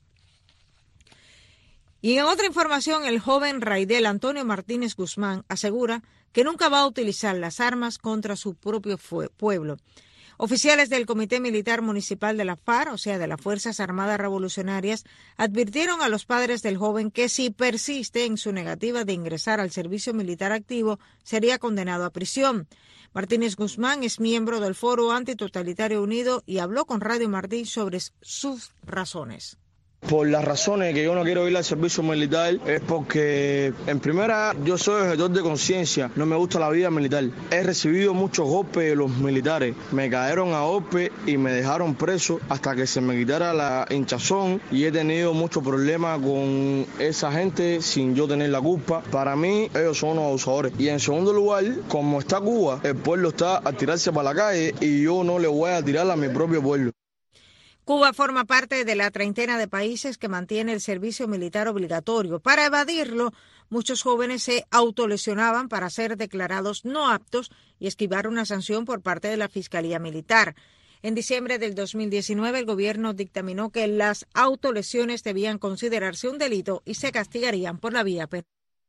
Y en otra información, el joven Raidel Antonio Martínez Guzmán asegura que nunca va a utilizar las armas contra su propio pueblo. Oficiales del Comité Militar Municipal de la FARC, o sea, de las Fuerzas Armadas Revolucionarias, advirtieron a los padres del joven que si persiste en su negativa de ingresar al servicio militar activo, sería condenado a prisión. Martínez Guzmán es miembro del Foro Antitotalitario Unido y habló con Radio Martí sobre sus razones. Por las razones que yo no quiero ir al servicio militar es porque, en primera, yo soy objetor de conciencia, no me gusta la vida militar. He recibido muchos golpes de los militares, me cayeron a golpe y me dejaron preso hasta que se me quitara la hinchazón y he tenido muchos problemas con esa gente sin yo tener la culpa. Para mí, ellos son unos abusadores. Y en segundo lugar, como está Cuba, el pueblo está a tirarse para la calle y yo no le voy a tirar a mi propio pueblo. Cuba forma parte de la treintena de países que mantiene el servicio militar obligatorio. Para evadirlo, muchos jóvenes se autolesionaban para ser declarados no aptos y esquivar una sanción por parte de la Fiscalía Militar. En diciembre del dos mil diecinueve, el gobierno dictaminó que las autolesiones debían considerarse un delito y se castigarían por la vía penal.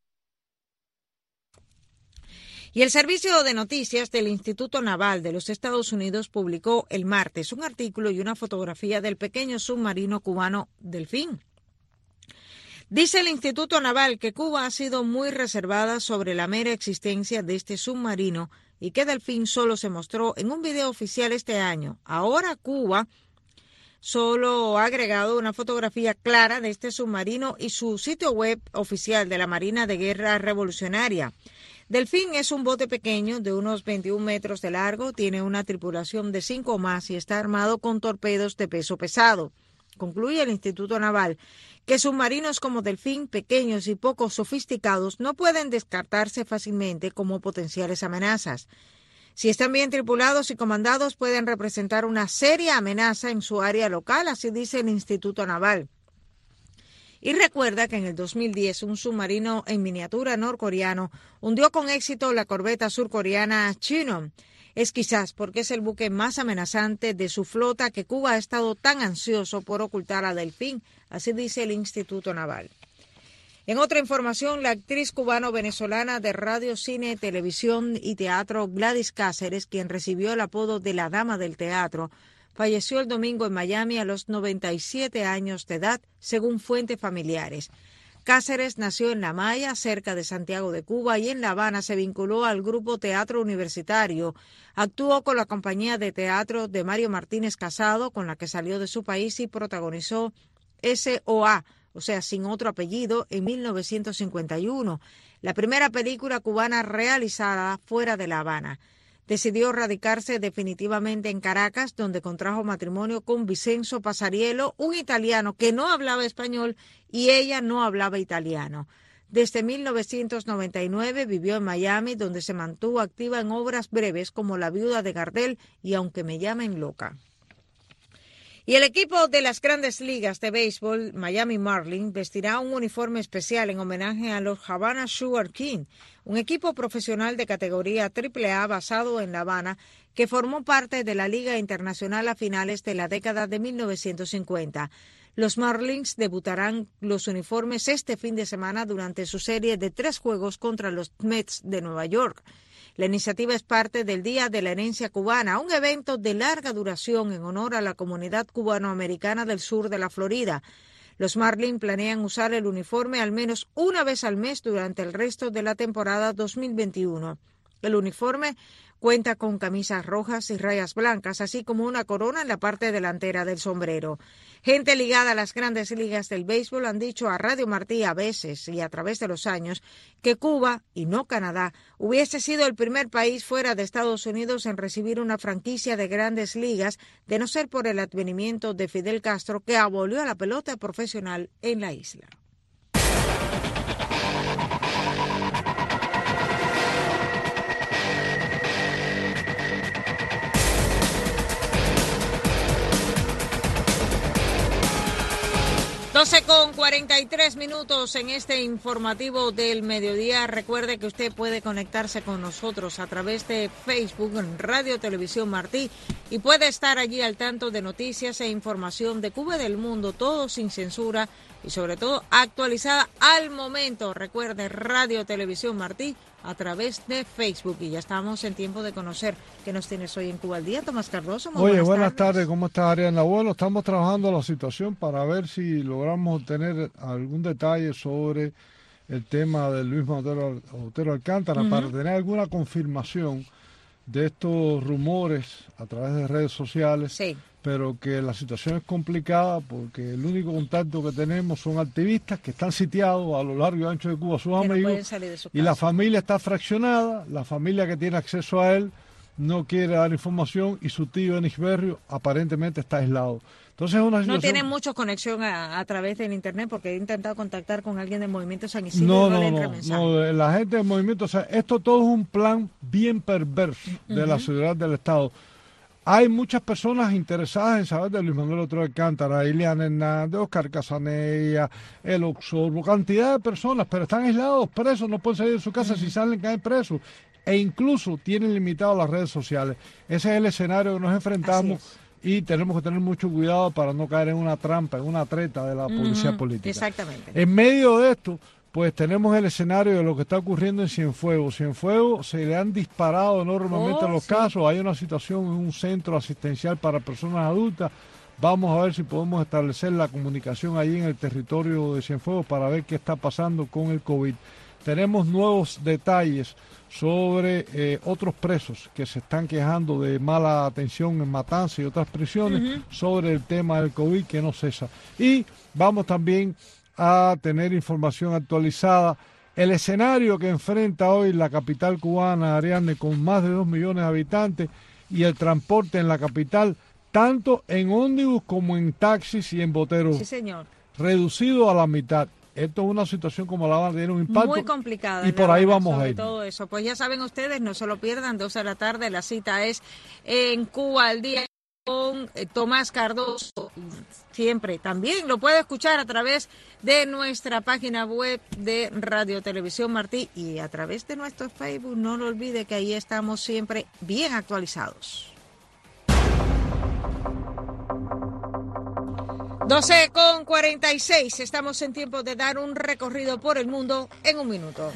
Y el Servicio de Noticias del Instituto Naval de los Estados Unidos publicó el martes un artículo y una fotografía del pequeño submarino cubano Delfín. Dice el Instituto Naval que Cuba ha sido muy reservada sobre la mera existencia de este submarino y que Delfín solo se mostró en un video oficial este año. Ahora Cuba solo ha agregado una fotografía clara de este submarino y su sitio web oficial de la Marina de Guerra Revolucionaria. Delfín es un bote pequeño de unos veintiún metros de largo, tiene una tripulación de cinco o más y está armado con torpedos de peso pesado. Concluye el Instituto Naval que submarinos como Delfín, pequeños y poco sofisticados, no pueden descartarse fácilmente como potenciales amenazas. Si están bien tripulados y comandados, pueden representar una seria amenaza en su área local, así dice el Instituto Naval. Y recuerda que en el dos mil diez un submarino en miniatura norcoreano hundió con éxito la corbeta surcoreana Chinon. Es quizás porque es el buque más amenazante de su flota que Cuba ha estado tan ansioso por ocultar a Delfín, así dice el Instituto Naval. En otra información, la actriz cubano-venezolana de radio, cine, televisión y teatro Gladys Cáceres, quien recibió el apodo de la Dama del Teatro, falleció el domingo en Miami a los noventa y siete años de edad, según fuentes familiares. Cáceres nació en La Maya, cerca de Santiago de Cuba, y en La Habana se vinculó al grupo Teatro Universitario. Actuó con la compañía de teatro de Mario Martínez Casado, con la que salió de su país y protagonizó S O A, o sea, Sin Otro Apellido, en mil novecientos cincuenta y uno, la primera película cubana realizada fuera de La Habana. Decidió radicarse definitivamente en Caracas, donde contrajo matrimonio con Vicenzo Pasariello, un italiano que no hablaba español y ella no hablaba italiano. Desde mil novecientos noventa y nueve vivió en Miami, donde se mantuvo activa en obras breves como La Viuda de Gardel y Aunque me llamen loca. Y el equipo de las Grandes Ligas de Béisbol, Miami Marlins, vestirá un uniforme especial en homenaje a los Havana Sugar King, un equipo profesional de categoría triple A basado en La Habana que formó parte de la Liga Internacional a finales de la década de mil novecientos cincuenta. Los Marlins debutarán los uniformes este fin de semana durante su serie de tres juegos contra los Mets de Nueva York. La iniciativa es parte del Día de la Herencia Cubana, un evento de larga duración en honor a la comunidad cubanoamericana del sur de la Florida. Los Marlins planean usar el uniforme al menos una vez al mes durante el resto de la temporada dos mil veintiuno. El uniforme cuenta con camisas rojas y rayas blancas, así como una corona en la parte delantera del sombrero. Gente ligada a las Grandes Ligas del béisbol han dicho a Radio Martí a veces y a través de los años que Cuba, y no Canadá, hubiese sido el primer país fuera de Estados Unidos en recibir una franquicia de Grandes Ligas, de no ser por el advenimiento de Fidel Castro, que abolió la pelota profesional en la isla. doce con con cuarenta y tres minutos en este informativo del mediodía. Recuerde que usted puede conectarse con nosotros a través de Facebook en Radio Televisión Martí y puede estar allí al tanto de noticias e información de Cuba y del mundo, todo sin censura y sobre todo actualizada al momento. Recuerde, Radio Televisión Martí a través de Facebook. Y ya estamos en tiempo de conocer qué nos tienes hoy en Cuba al Día. Tomás Cardoso, muy Oye, buenas, buenas tardes. tardes. ¿Cómo estás, Ariana? Bueno, estamos trabajando la situación para ver si logramos obtener algún detalle sobre el tema de Luis Otero, Otero Alcántara, uh-huh. para tener alguna confirmación de estos rumores a través de redes sociales. Sí. Pero que la situación es complicada porque el único contacto que tenemos son activistas que están sitiados a lo largo y ancho de Cuba, sus que amigos, no pueden salir de su casa. Y la familia está fraccionada, la familia que tiene acceso a él no quiere dar información y su tío Enis Berrio aparentemente está aislado. Entonces es una situación... No tiene mucha conexión a, a través del internet porque he intentado contactar con alguien del Movimiento San Isidro no, y no, no, le entra no, mensaje. No, la gente del movimiento, o sea, esto todo es un plan bien perverso de uh-huh. la seguridad del Estado. Hay muchas personas interesadas en saber de Luis Manuel Otero Alcántara, Ileana Hernández, Oscar Casanella, El Oxorbo, cantidad de personas, pero están aislados, presos, no pueden salir de su casa, uh-huh. si salen caen presos, e incluso tienen limitado las redes sociales. Ese es el escenario que nos enfrentamos y tenemos que tener mucho cuidado para no caer en una trampa, en una treta de la uh-huh. policía política. Exactamente. En medio de esto, pues tenemos el escenario de lo que está ocurriendo en Cienfuegos. Cienfuegos se le han disparado enormemente oh, los sí. casos. Hay una situación en un centro asistencial para personas adultas. Vamos a ver si podemos establecer la comunicación allí en el territorio de Cienfuegos para ver qué está pasando con el COVID. Tenemos nuevos detalles sobre eh, otros presos que se están quejando de mala atención en Matanzas y otras prisiones uh-huh. sobre el tema del COVID que no cesa. Y vamos también a tener información actualizada. El escenario que enfrenta hoy la capital cubana, Ariadne, con más de dos millones de habitantes, y el transporte en la capital, tanto en ómnibus como en taxis y en boteros, sí, señor. reducido a la mitad. Esto es una situación como la van a tener un impacto. Muy complicada. Y por ahí vamos a ir. Todo eso. Pues ya saben ustedes, no se lo pierdan, dos de la tarde, la cita es en Cuba al Día con Tomás Cardoso. Siempre también lo puede escuchar a través de nuestra página web de Radio Televisión Martí y a través de nuestro Facebook. No lo olvide que ahí estamos siempre bien actualizados. doce con cuarenta y seis, estamos en tiempo de dar un recorrido por el mundo en un minuto.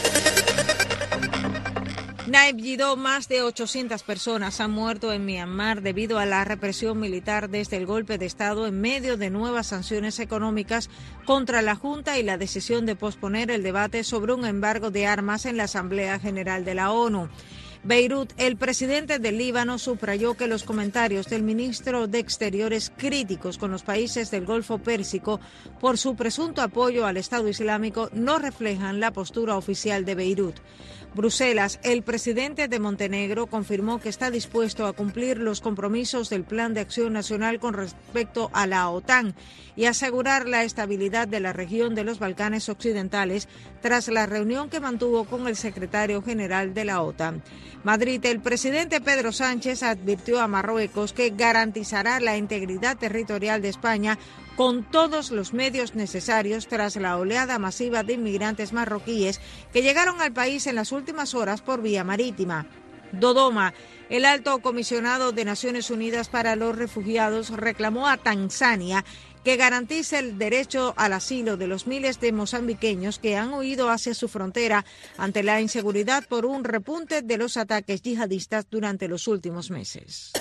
Nayib Yidó, más de ochocientas personas han muerto en Myanmar debido a la represión militar desde el golpe de Estado en medio de nuevas sanciones económicas contra la Junta y la decisión de posponer el debate sobre un embargo de armas en la Asamblea General de la ONU. Beirut, el presidente del Líbano subrayó que los comentarios del ministro de Exteriores críticos con los países del Golfo Pérsico por su presunto apoyo al Estado Islámico no reflejan la postura oficial de Beirut. Bruselas, el presidente de Montenegro confirmó que está dispuesto a cumplir los compromisos del Plan de Acción Nacional con respecto a la OTAN y asegurar la estabilidad de la región de los Balcanes Occidentales tras la reunión que mantuvo con el secretario general de la OTAN. Madrid, el presidente Pedro Sánchez advirtió a Marruecos que garantizará la integridad territorial de España con todos los medios necesarios tras la oleada masiva de inmigrantes marroquíes que llegaron al país en las últimas horas por vía marítima. Dodoma, el alto comisionado de Naciones Unidas para los Refugiados reclamó a Tanzania que garantice el derecho al asilo de los miles de mozambiqueños que han huido hacia su frontera ante la inseguridad por un repunte de los ataques yihadistas durante los últimos meses.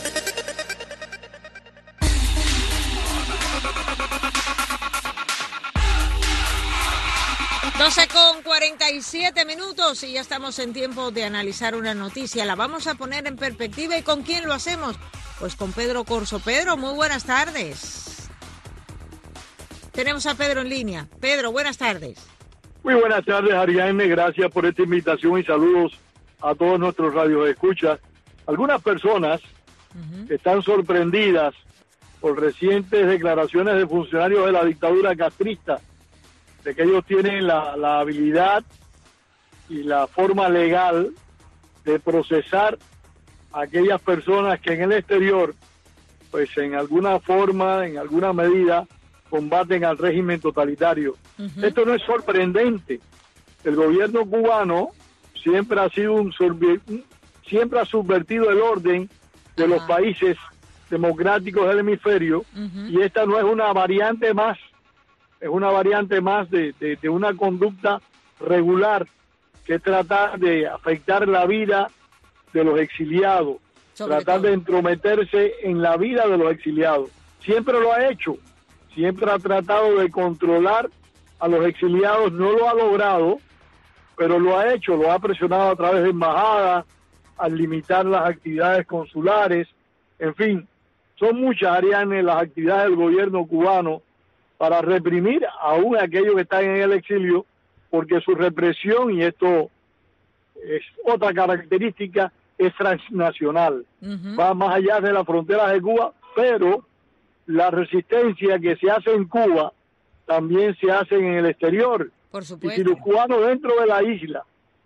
doce con cuarenta y siete minutos y ya estamos en tiempo de analizar una noticia. La vamos a poner en perspectiva. ¿Y con quién lo hacemos? Pues con Pedro Corso. Pedro, muy buenas tardes. Tenemos a Pedro en línea. Pedro, buenas tardes. Muy buenas tardes, Ariadne. Gracias por esta invitación y saludos a todos nuestros radioescuchas. Algunas personas uh-huh. están sorprendidas por recientes declaraciones de funcionarios de la dictadura castrista de que ellos tienen la, la habilidad y la forma legal de procesar a aquellas personas que en el exterior, pues en alguna forma, en alguna medida, combaten al régimen totalitario. Uh-huh. Esto no es sorprendente. El gobierno cubano siempre ha sido un siempre ha subvertido el orden de uh-huh. los países democráticos del hemisferio, uh-huh. y esta no es una variante más, es una variante más de, de, de una conducta regular que es tratar de afectar la vida de los exiliados, Sobre tratar todo. de entrometerse en la vida de los exiliados. Siempre lo ha hecho, siempre ha tratado de controlar a los exiliados, no lo ha logrado, pero lo ha hecho, lo ha presionado a través de embajadas, al limitar las actividades consulares, en fin, son muchas, Ariane, las actividades del gobierno cubano para reprimir aún a aquellos que están en el exilio, porque su represión, y esto es otra característica, es transnacional, uh-huh. va más allá de las fronteras de Cuba, pero la resistencia que se hace en Cuba también se hace en el exterior. Por supuesto. Y si los cubanos dentro de la isla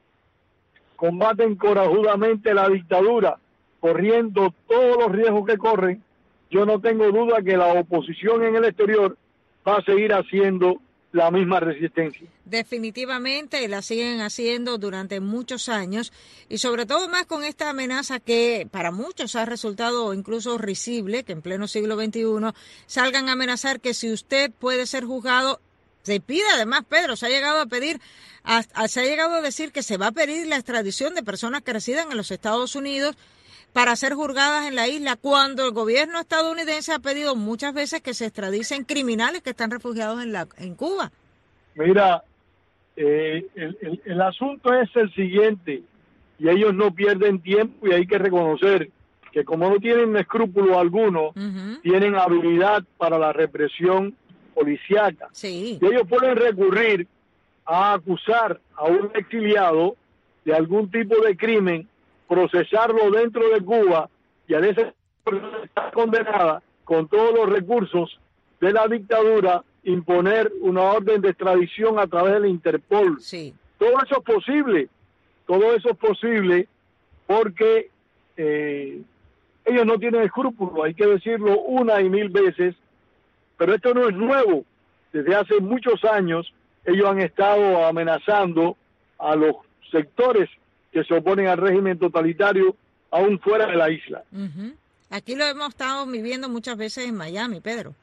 combaten corajudamente la dictadura, corriendo todos los riesgos que corren, yo no tengo duda que la oposición en el exterior va a seguir haciendo la misma resistencia. Definitivamente la siguen haciendo durante muchos años, y sobre todo más con esta amenaza que para muchos ha resultado incluso risible, que en pleno siglo veintiuno salgan a amenazar que si usted puede ser juzgado, se pide además, Pedro, se ha llegado a pedir, a, a, se ha llegado a decir que se va a pedir la extradición de personas que residen en los Estados Unidos para ser juzgadas en la isla, cuando el gobierno estadounidense ha pedido muchas veces que se extradicen criminales que están refugiados en la en Cuba. Mira, eh, el, el, el asunto es el siguiente, y ellos no pierden tiempo, y hay que reconocer que como no tienen escrúpulo alguno, uh-huh. tienen habilidad para la represión policíaca. Sí. Y ellos pueden recurrir a acusar a un exiliado de algún tipo de crimen, procesarlo dentro de Cuba, y a esa persona está condenada con todos los recursos de la dictadura, imponer una orden de extradición a través de la Interpol. Sí. Todo eso es posible, todo eso es posible porque eh, ellos no tienen escrúpulos, hay que decirlo una y mil veces, pero esto no es nuevo. Desde hace muchos años ellos han estado amenazando a los sectores que se oponen al régimen totalitario aún fuera de la isla. Uh-huh. Aquí lo hemos estado viviendo muchas veces en Miami, Pedro.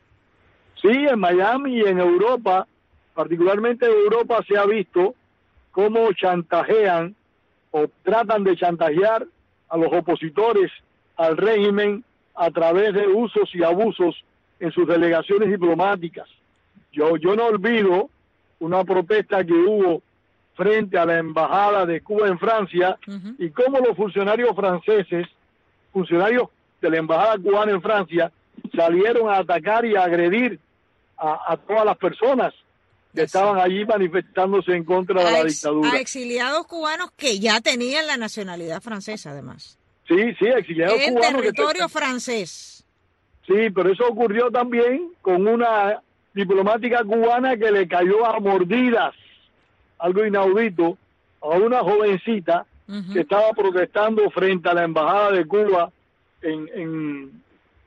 Sí, en Miami y en Europa, particularmente en Europa, se ha visto cómo chantajean o tratan de chantajear a los opositores al régimen a través de usos y abusos en sus delegaciones diplomáticas. Yo, yo no olvido una protesta que hubo frente a la embajada de Cuba en Francia, uh-huh. y cómo los funcionarios franceses, funcionarios de la embajada cubana en Francia, salieron a atacar y a agredir a, a todas las personas que sí. estaban allí manifestándose en contra de a la ex, dictadura. A exiliados cubanos que ya tenían la nacionalidad francesa, además. Sí, sí, exiliados en cubanos. En territorio que... francés. Sí, pero eso ocurrió también con una diplomática cubana que le cayó a mordidas, algo inaudito, a una jovencita uh-huh. que estaba protestando frente a la embajada de Cuba en, en,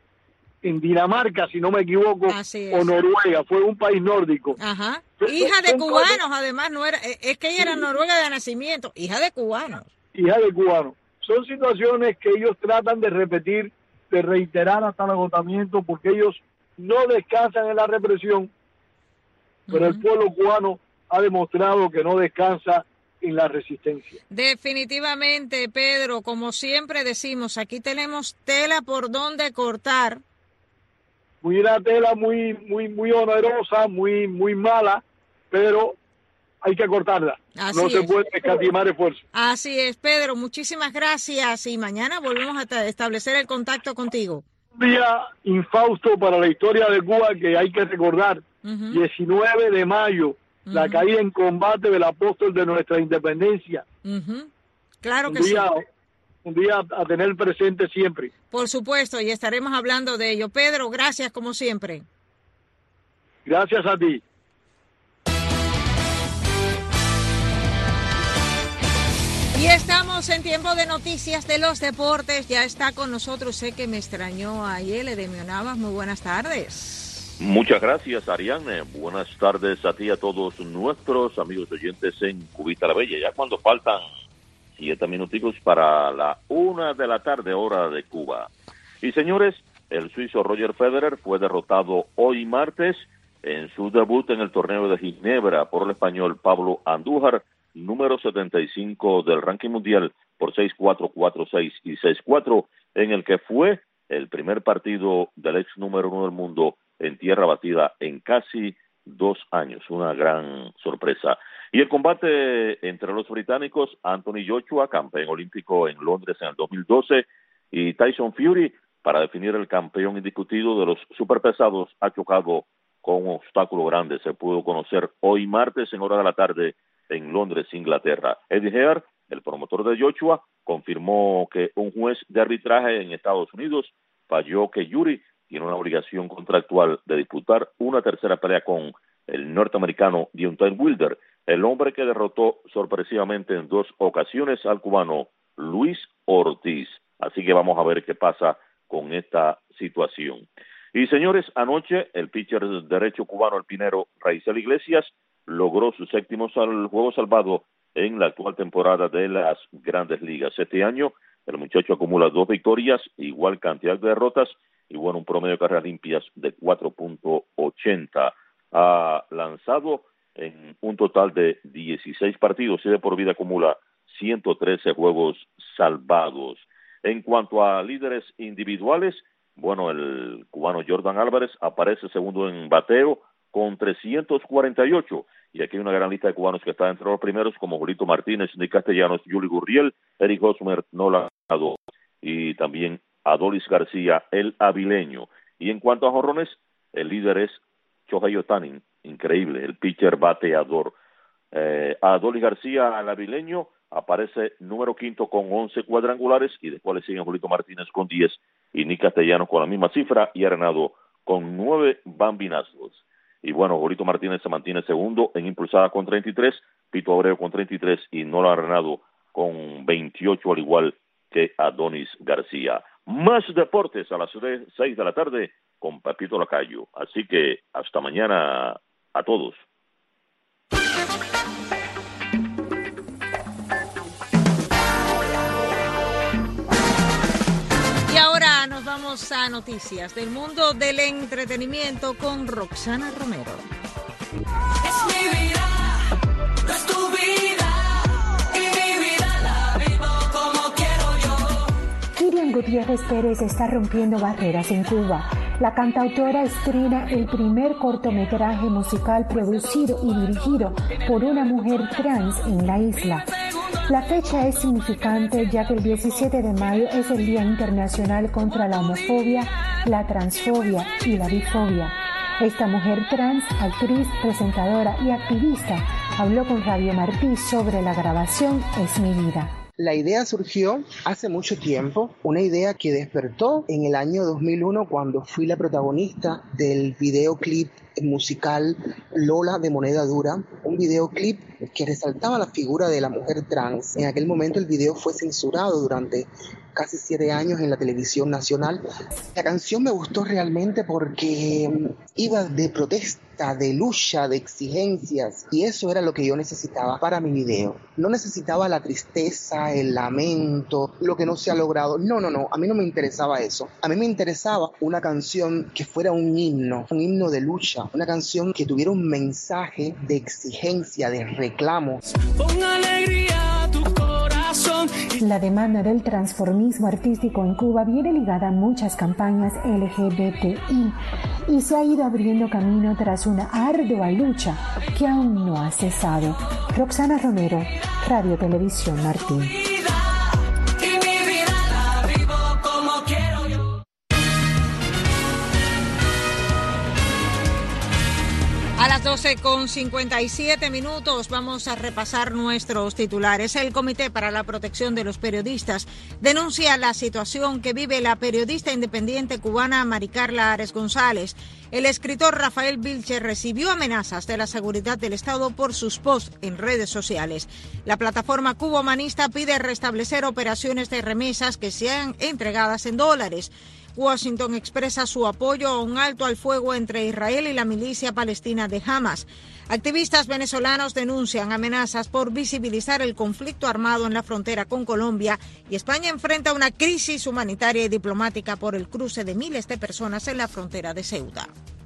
en Dinamarca, si no me equivoco, o Noruega, fue un país nórdico. Ajá. Hija de cubanos, además, no era, es que ella era noruega de nacimiento, hija de cubanos. Hija de cubanos. Son situaciones que ellos tratan de repetir, de reiterar hasta el agotamiento, porque ellos no descansan en la represión, pero uh-huh. el pueblo cubano ha demostrado que no descansa en la resistencia. Definitivamente, Pedro, como siempre decimos, aquí tenemos tela por donde cortar. Muy una tela muy muy muy onerosa, muy muy mala, pero hay que cortarla. Así no es. Se puede escatimar esfuerzo. Así es, Pedro, muchísimas gracias, y mañana volvemos a establecer el contacto contigo. Un día infausto para la historia de Cuba que hay que recordar, uh-huh. diecinueve de mayo, uh-huh. la caída en combate del apóstol de nuestra independencia. Uh-huh. Claro un que día, sí. Un día a tener presente siempre. Por supuesto, y estaremos hablando de ello. Pedro, gracias como siempre. Gracias a ti. Y estamos en tiempo de noticias de los deportes. Ya está con nosotros, sé que me extrañó ayer, Edemio Navas. Muy buenas tardes. Muchas gracias, Ariane. Buenas tardes a ti y a todos nuestros amigos oyentes en Cubita la Bella. Ya cuando faltan siete minuticos para la una de la tarde, hora de Cuba. Y señores, el suizo Roger Federer fue derrotado hoy martes en su debut en el torneo de Ginebra por el español Pablo Andújar, número setenta y cinco del ranking mundial, por seis cuatro, cuatro seis y seis cuatro, en el que fue el primer partido del ex número uno del mundo en tierra batida en casi dos años, una gran sorpresa. Y el combate entre los británicos Anthony Joshua, campeón olímpico en Londres en el dos mil doce, y Tyson Fury, para definir el campeón indiscutido de los superpesados, ha chocado con un obstáculo grande. Se pudo conocer hoy martes en hora de la tarde en Londres, Inglaterra. Eddie Hearn, el promotor de Joshua, confirmó que un juez de arbitraje en Estados Unidos falló que Fury tiene una obligación contractual de disputar una tercera pelea con el norteamericano Deontay Wilder, el hombre que derrotó sorpresivamente en dos ocasiones al cubano Luis Ortiz. Así que vamos a ver qué pasa con esta situación. Y señores, anoche el pitcher derecho cubano, el pinero Raisel Iglesias, logró su séptimo sal- juego salvado en la actual temporada de las Grandes Ligas. Este año el muchacho acumula dos victorias, igual cantidad de derrotas, y bueno, un promedio de carreras limpias de cuatro punto ochenta. Ha lanzado en un total de dieciséis partidos y de por vida acumula ciento trece juegos salvados. En cuanto a líderes individuales, bueno, el cubano Jordan Álvarez aparece segundo en bateo con trescientos cuarenta y ocho. Y aquí hay una gran lista de cubanos que están entre los primeros, como Julito Martínez, Nick Castellanos, Yuli Gurriel, Eric Hosmer, Nolan Ado, y también Adolis García, el avileño. Y en cuanto a jonrones, el líder es Shohei Ohtani, increíble, el pitcher bateador. Eh, Adolis García, el avileño, aparece número quinto con once cuadrangulares, y después le siguen Julito Martínez con diez, y Nick Castellanos con la misma cifra, y Arenado con nueve bambinazos. Y bueno, Julito Martínez se mantiene segundo en impulsada con treinta y tres, Pito Abreu con treinta y tres, y Nolan Arenado con veintiocho, al igual que Adonis García. Más deportes a las seis de la tarde con Pepito Lacayo. Así que hasta mañana a todos. Y ahora nos vamos a noticias del mundo del entretenimiento con Roxana Romero. Es mi vida, no es tu vida. Miriam Gutiérrez Pérez está rompiendo barreras en Cuba. La cantautora estrena el primer cortometraje musical producido y dirigido por una mujer trans en la isla. La fecha es significante ya que el diecisiete de mayo es el Día Internacional contra la Homofobia, la Transfobia y la Bifobia. Esta mujer trans, actriz, presentadora y activista, habló con Radio Martí sobre la grabación Es mi vida. La idea surgió hace mucho tiempo, una idea que despertó en el año dos mil uno cuando fui la protagonista del videoclip musical Lola de Moneda Dura, un videoclip que resaltaba la figura de la mujer trans. En aquel momento el video fue censurado durante casi siete años en la televisión nacional. La canción me gustó realmente porque iba de protesta, de lucha, de exigencias, y eso era lo que yo necesitaba para mi video. No necesitaba la tristeza, el lamento, lo que no se ha logrado. No, no, no, a mí no me interesaba eso. A mí me interesaba una canción que fuera un himno, un himno de lucha, una canción que tuviera un mensaje de exigencia, de reclamo. Pon alegría a tu corazón. La demanda del transformismo artístico en Cuba viene ligada a muchas campañas L G B T I y se ha ido abriendo camino tras una ardua lucha que aún no ha cesado. Roxana Romero, Radio Televisión Martín. A las doce con cincuenta y siete minutos vamos a repasar nuestros titulares. El Comité para la Protección de los Periodistas denuncia la situación que vive la periodista independiente cubana Maricarla Ares González. El escritor Rafael Vilche recibió amenazas de la seguridad del Estado por sus posts en redes sociales. La plataforma cubo-humanista pide restablecer operaciones de remesas que sean entregadas en dólares. Washington expresa su apoyo a un alto al fuego entre Israel y la milicia palestina de Hamas. Activistas venezolanos denuncian amenazas por visibilizar el conflicto armado en la frontera con Colombia y España enfrenta una crisis humanitaria y diplomática por el cruce de miles de personas en la frontera de Ceuta.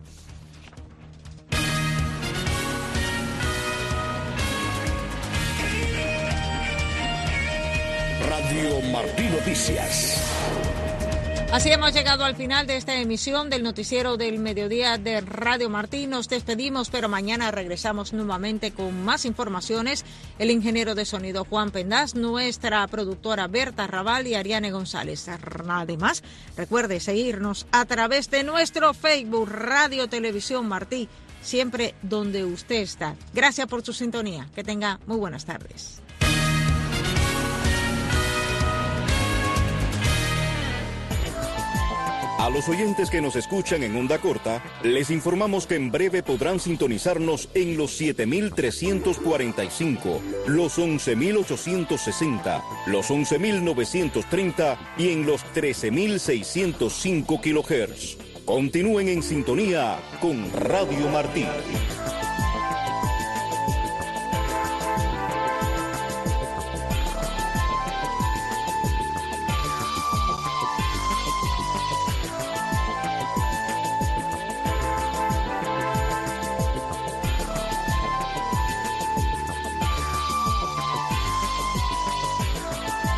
Radio Martí Noticias. Así hemos llegado al final de esta emisión del noticiero del mediodía de Radio Martí. Nos despedimos, pero mañana regresamos nuevamente con más informaciones. El ingeniero de sonido Juan Pendaz, nuestra productora Berta Raval y Ariane González. Además, recuerde seguirnos a través de nuestro Facebook Radio Televisión Martí, siempre donde usted está. Gracias por su sintonía. Que tenga muy buenas tardes. A los oyentes que nos escuchan en onda corta, les informamos que en breve podrán sintonizarnos en los siete mil trescientos cuarenta y cinco, los once mil ochocientos sesenta, los once mil novecientos treinta y en los trece mil seiscientos cinco kilohertz. Continúen en sintonía con Radio Martí.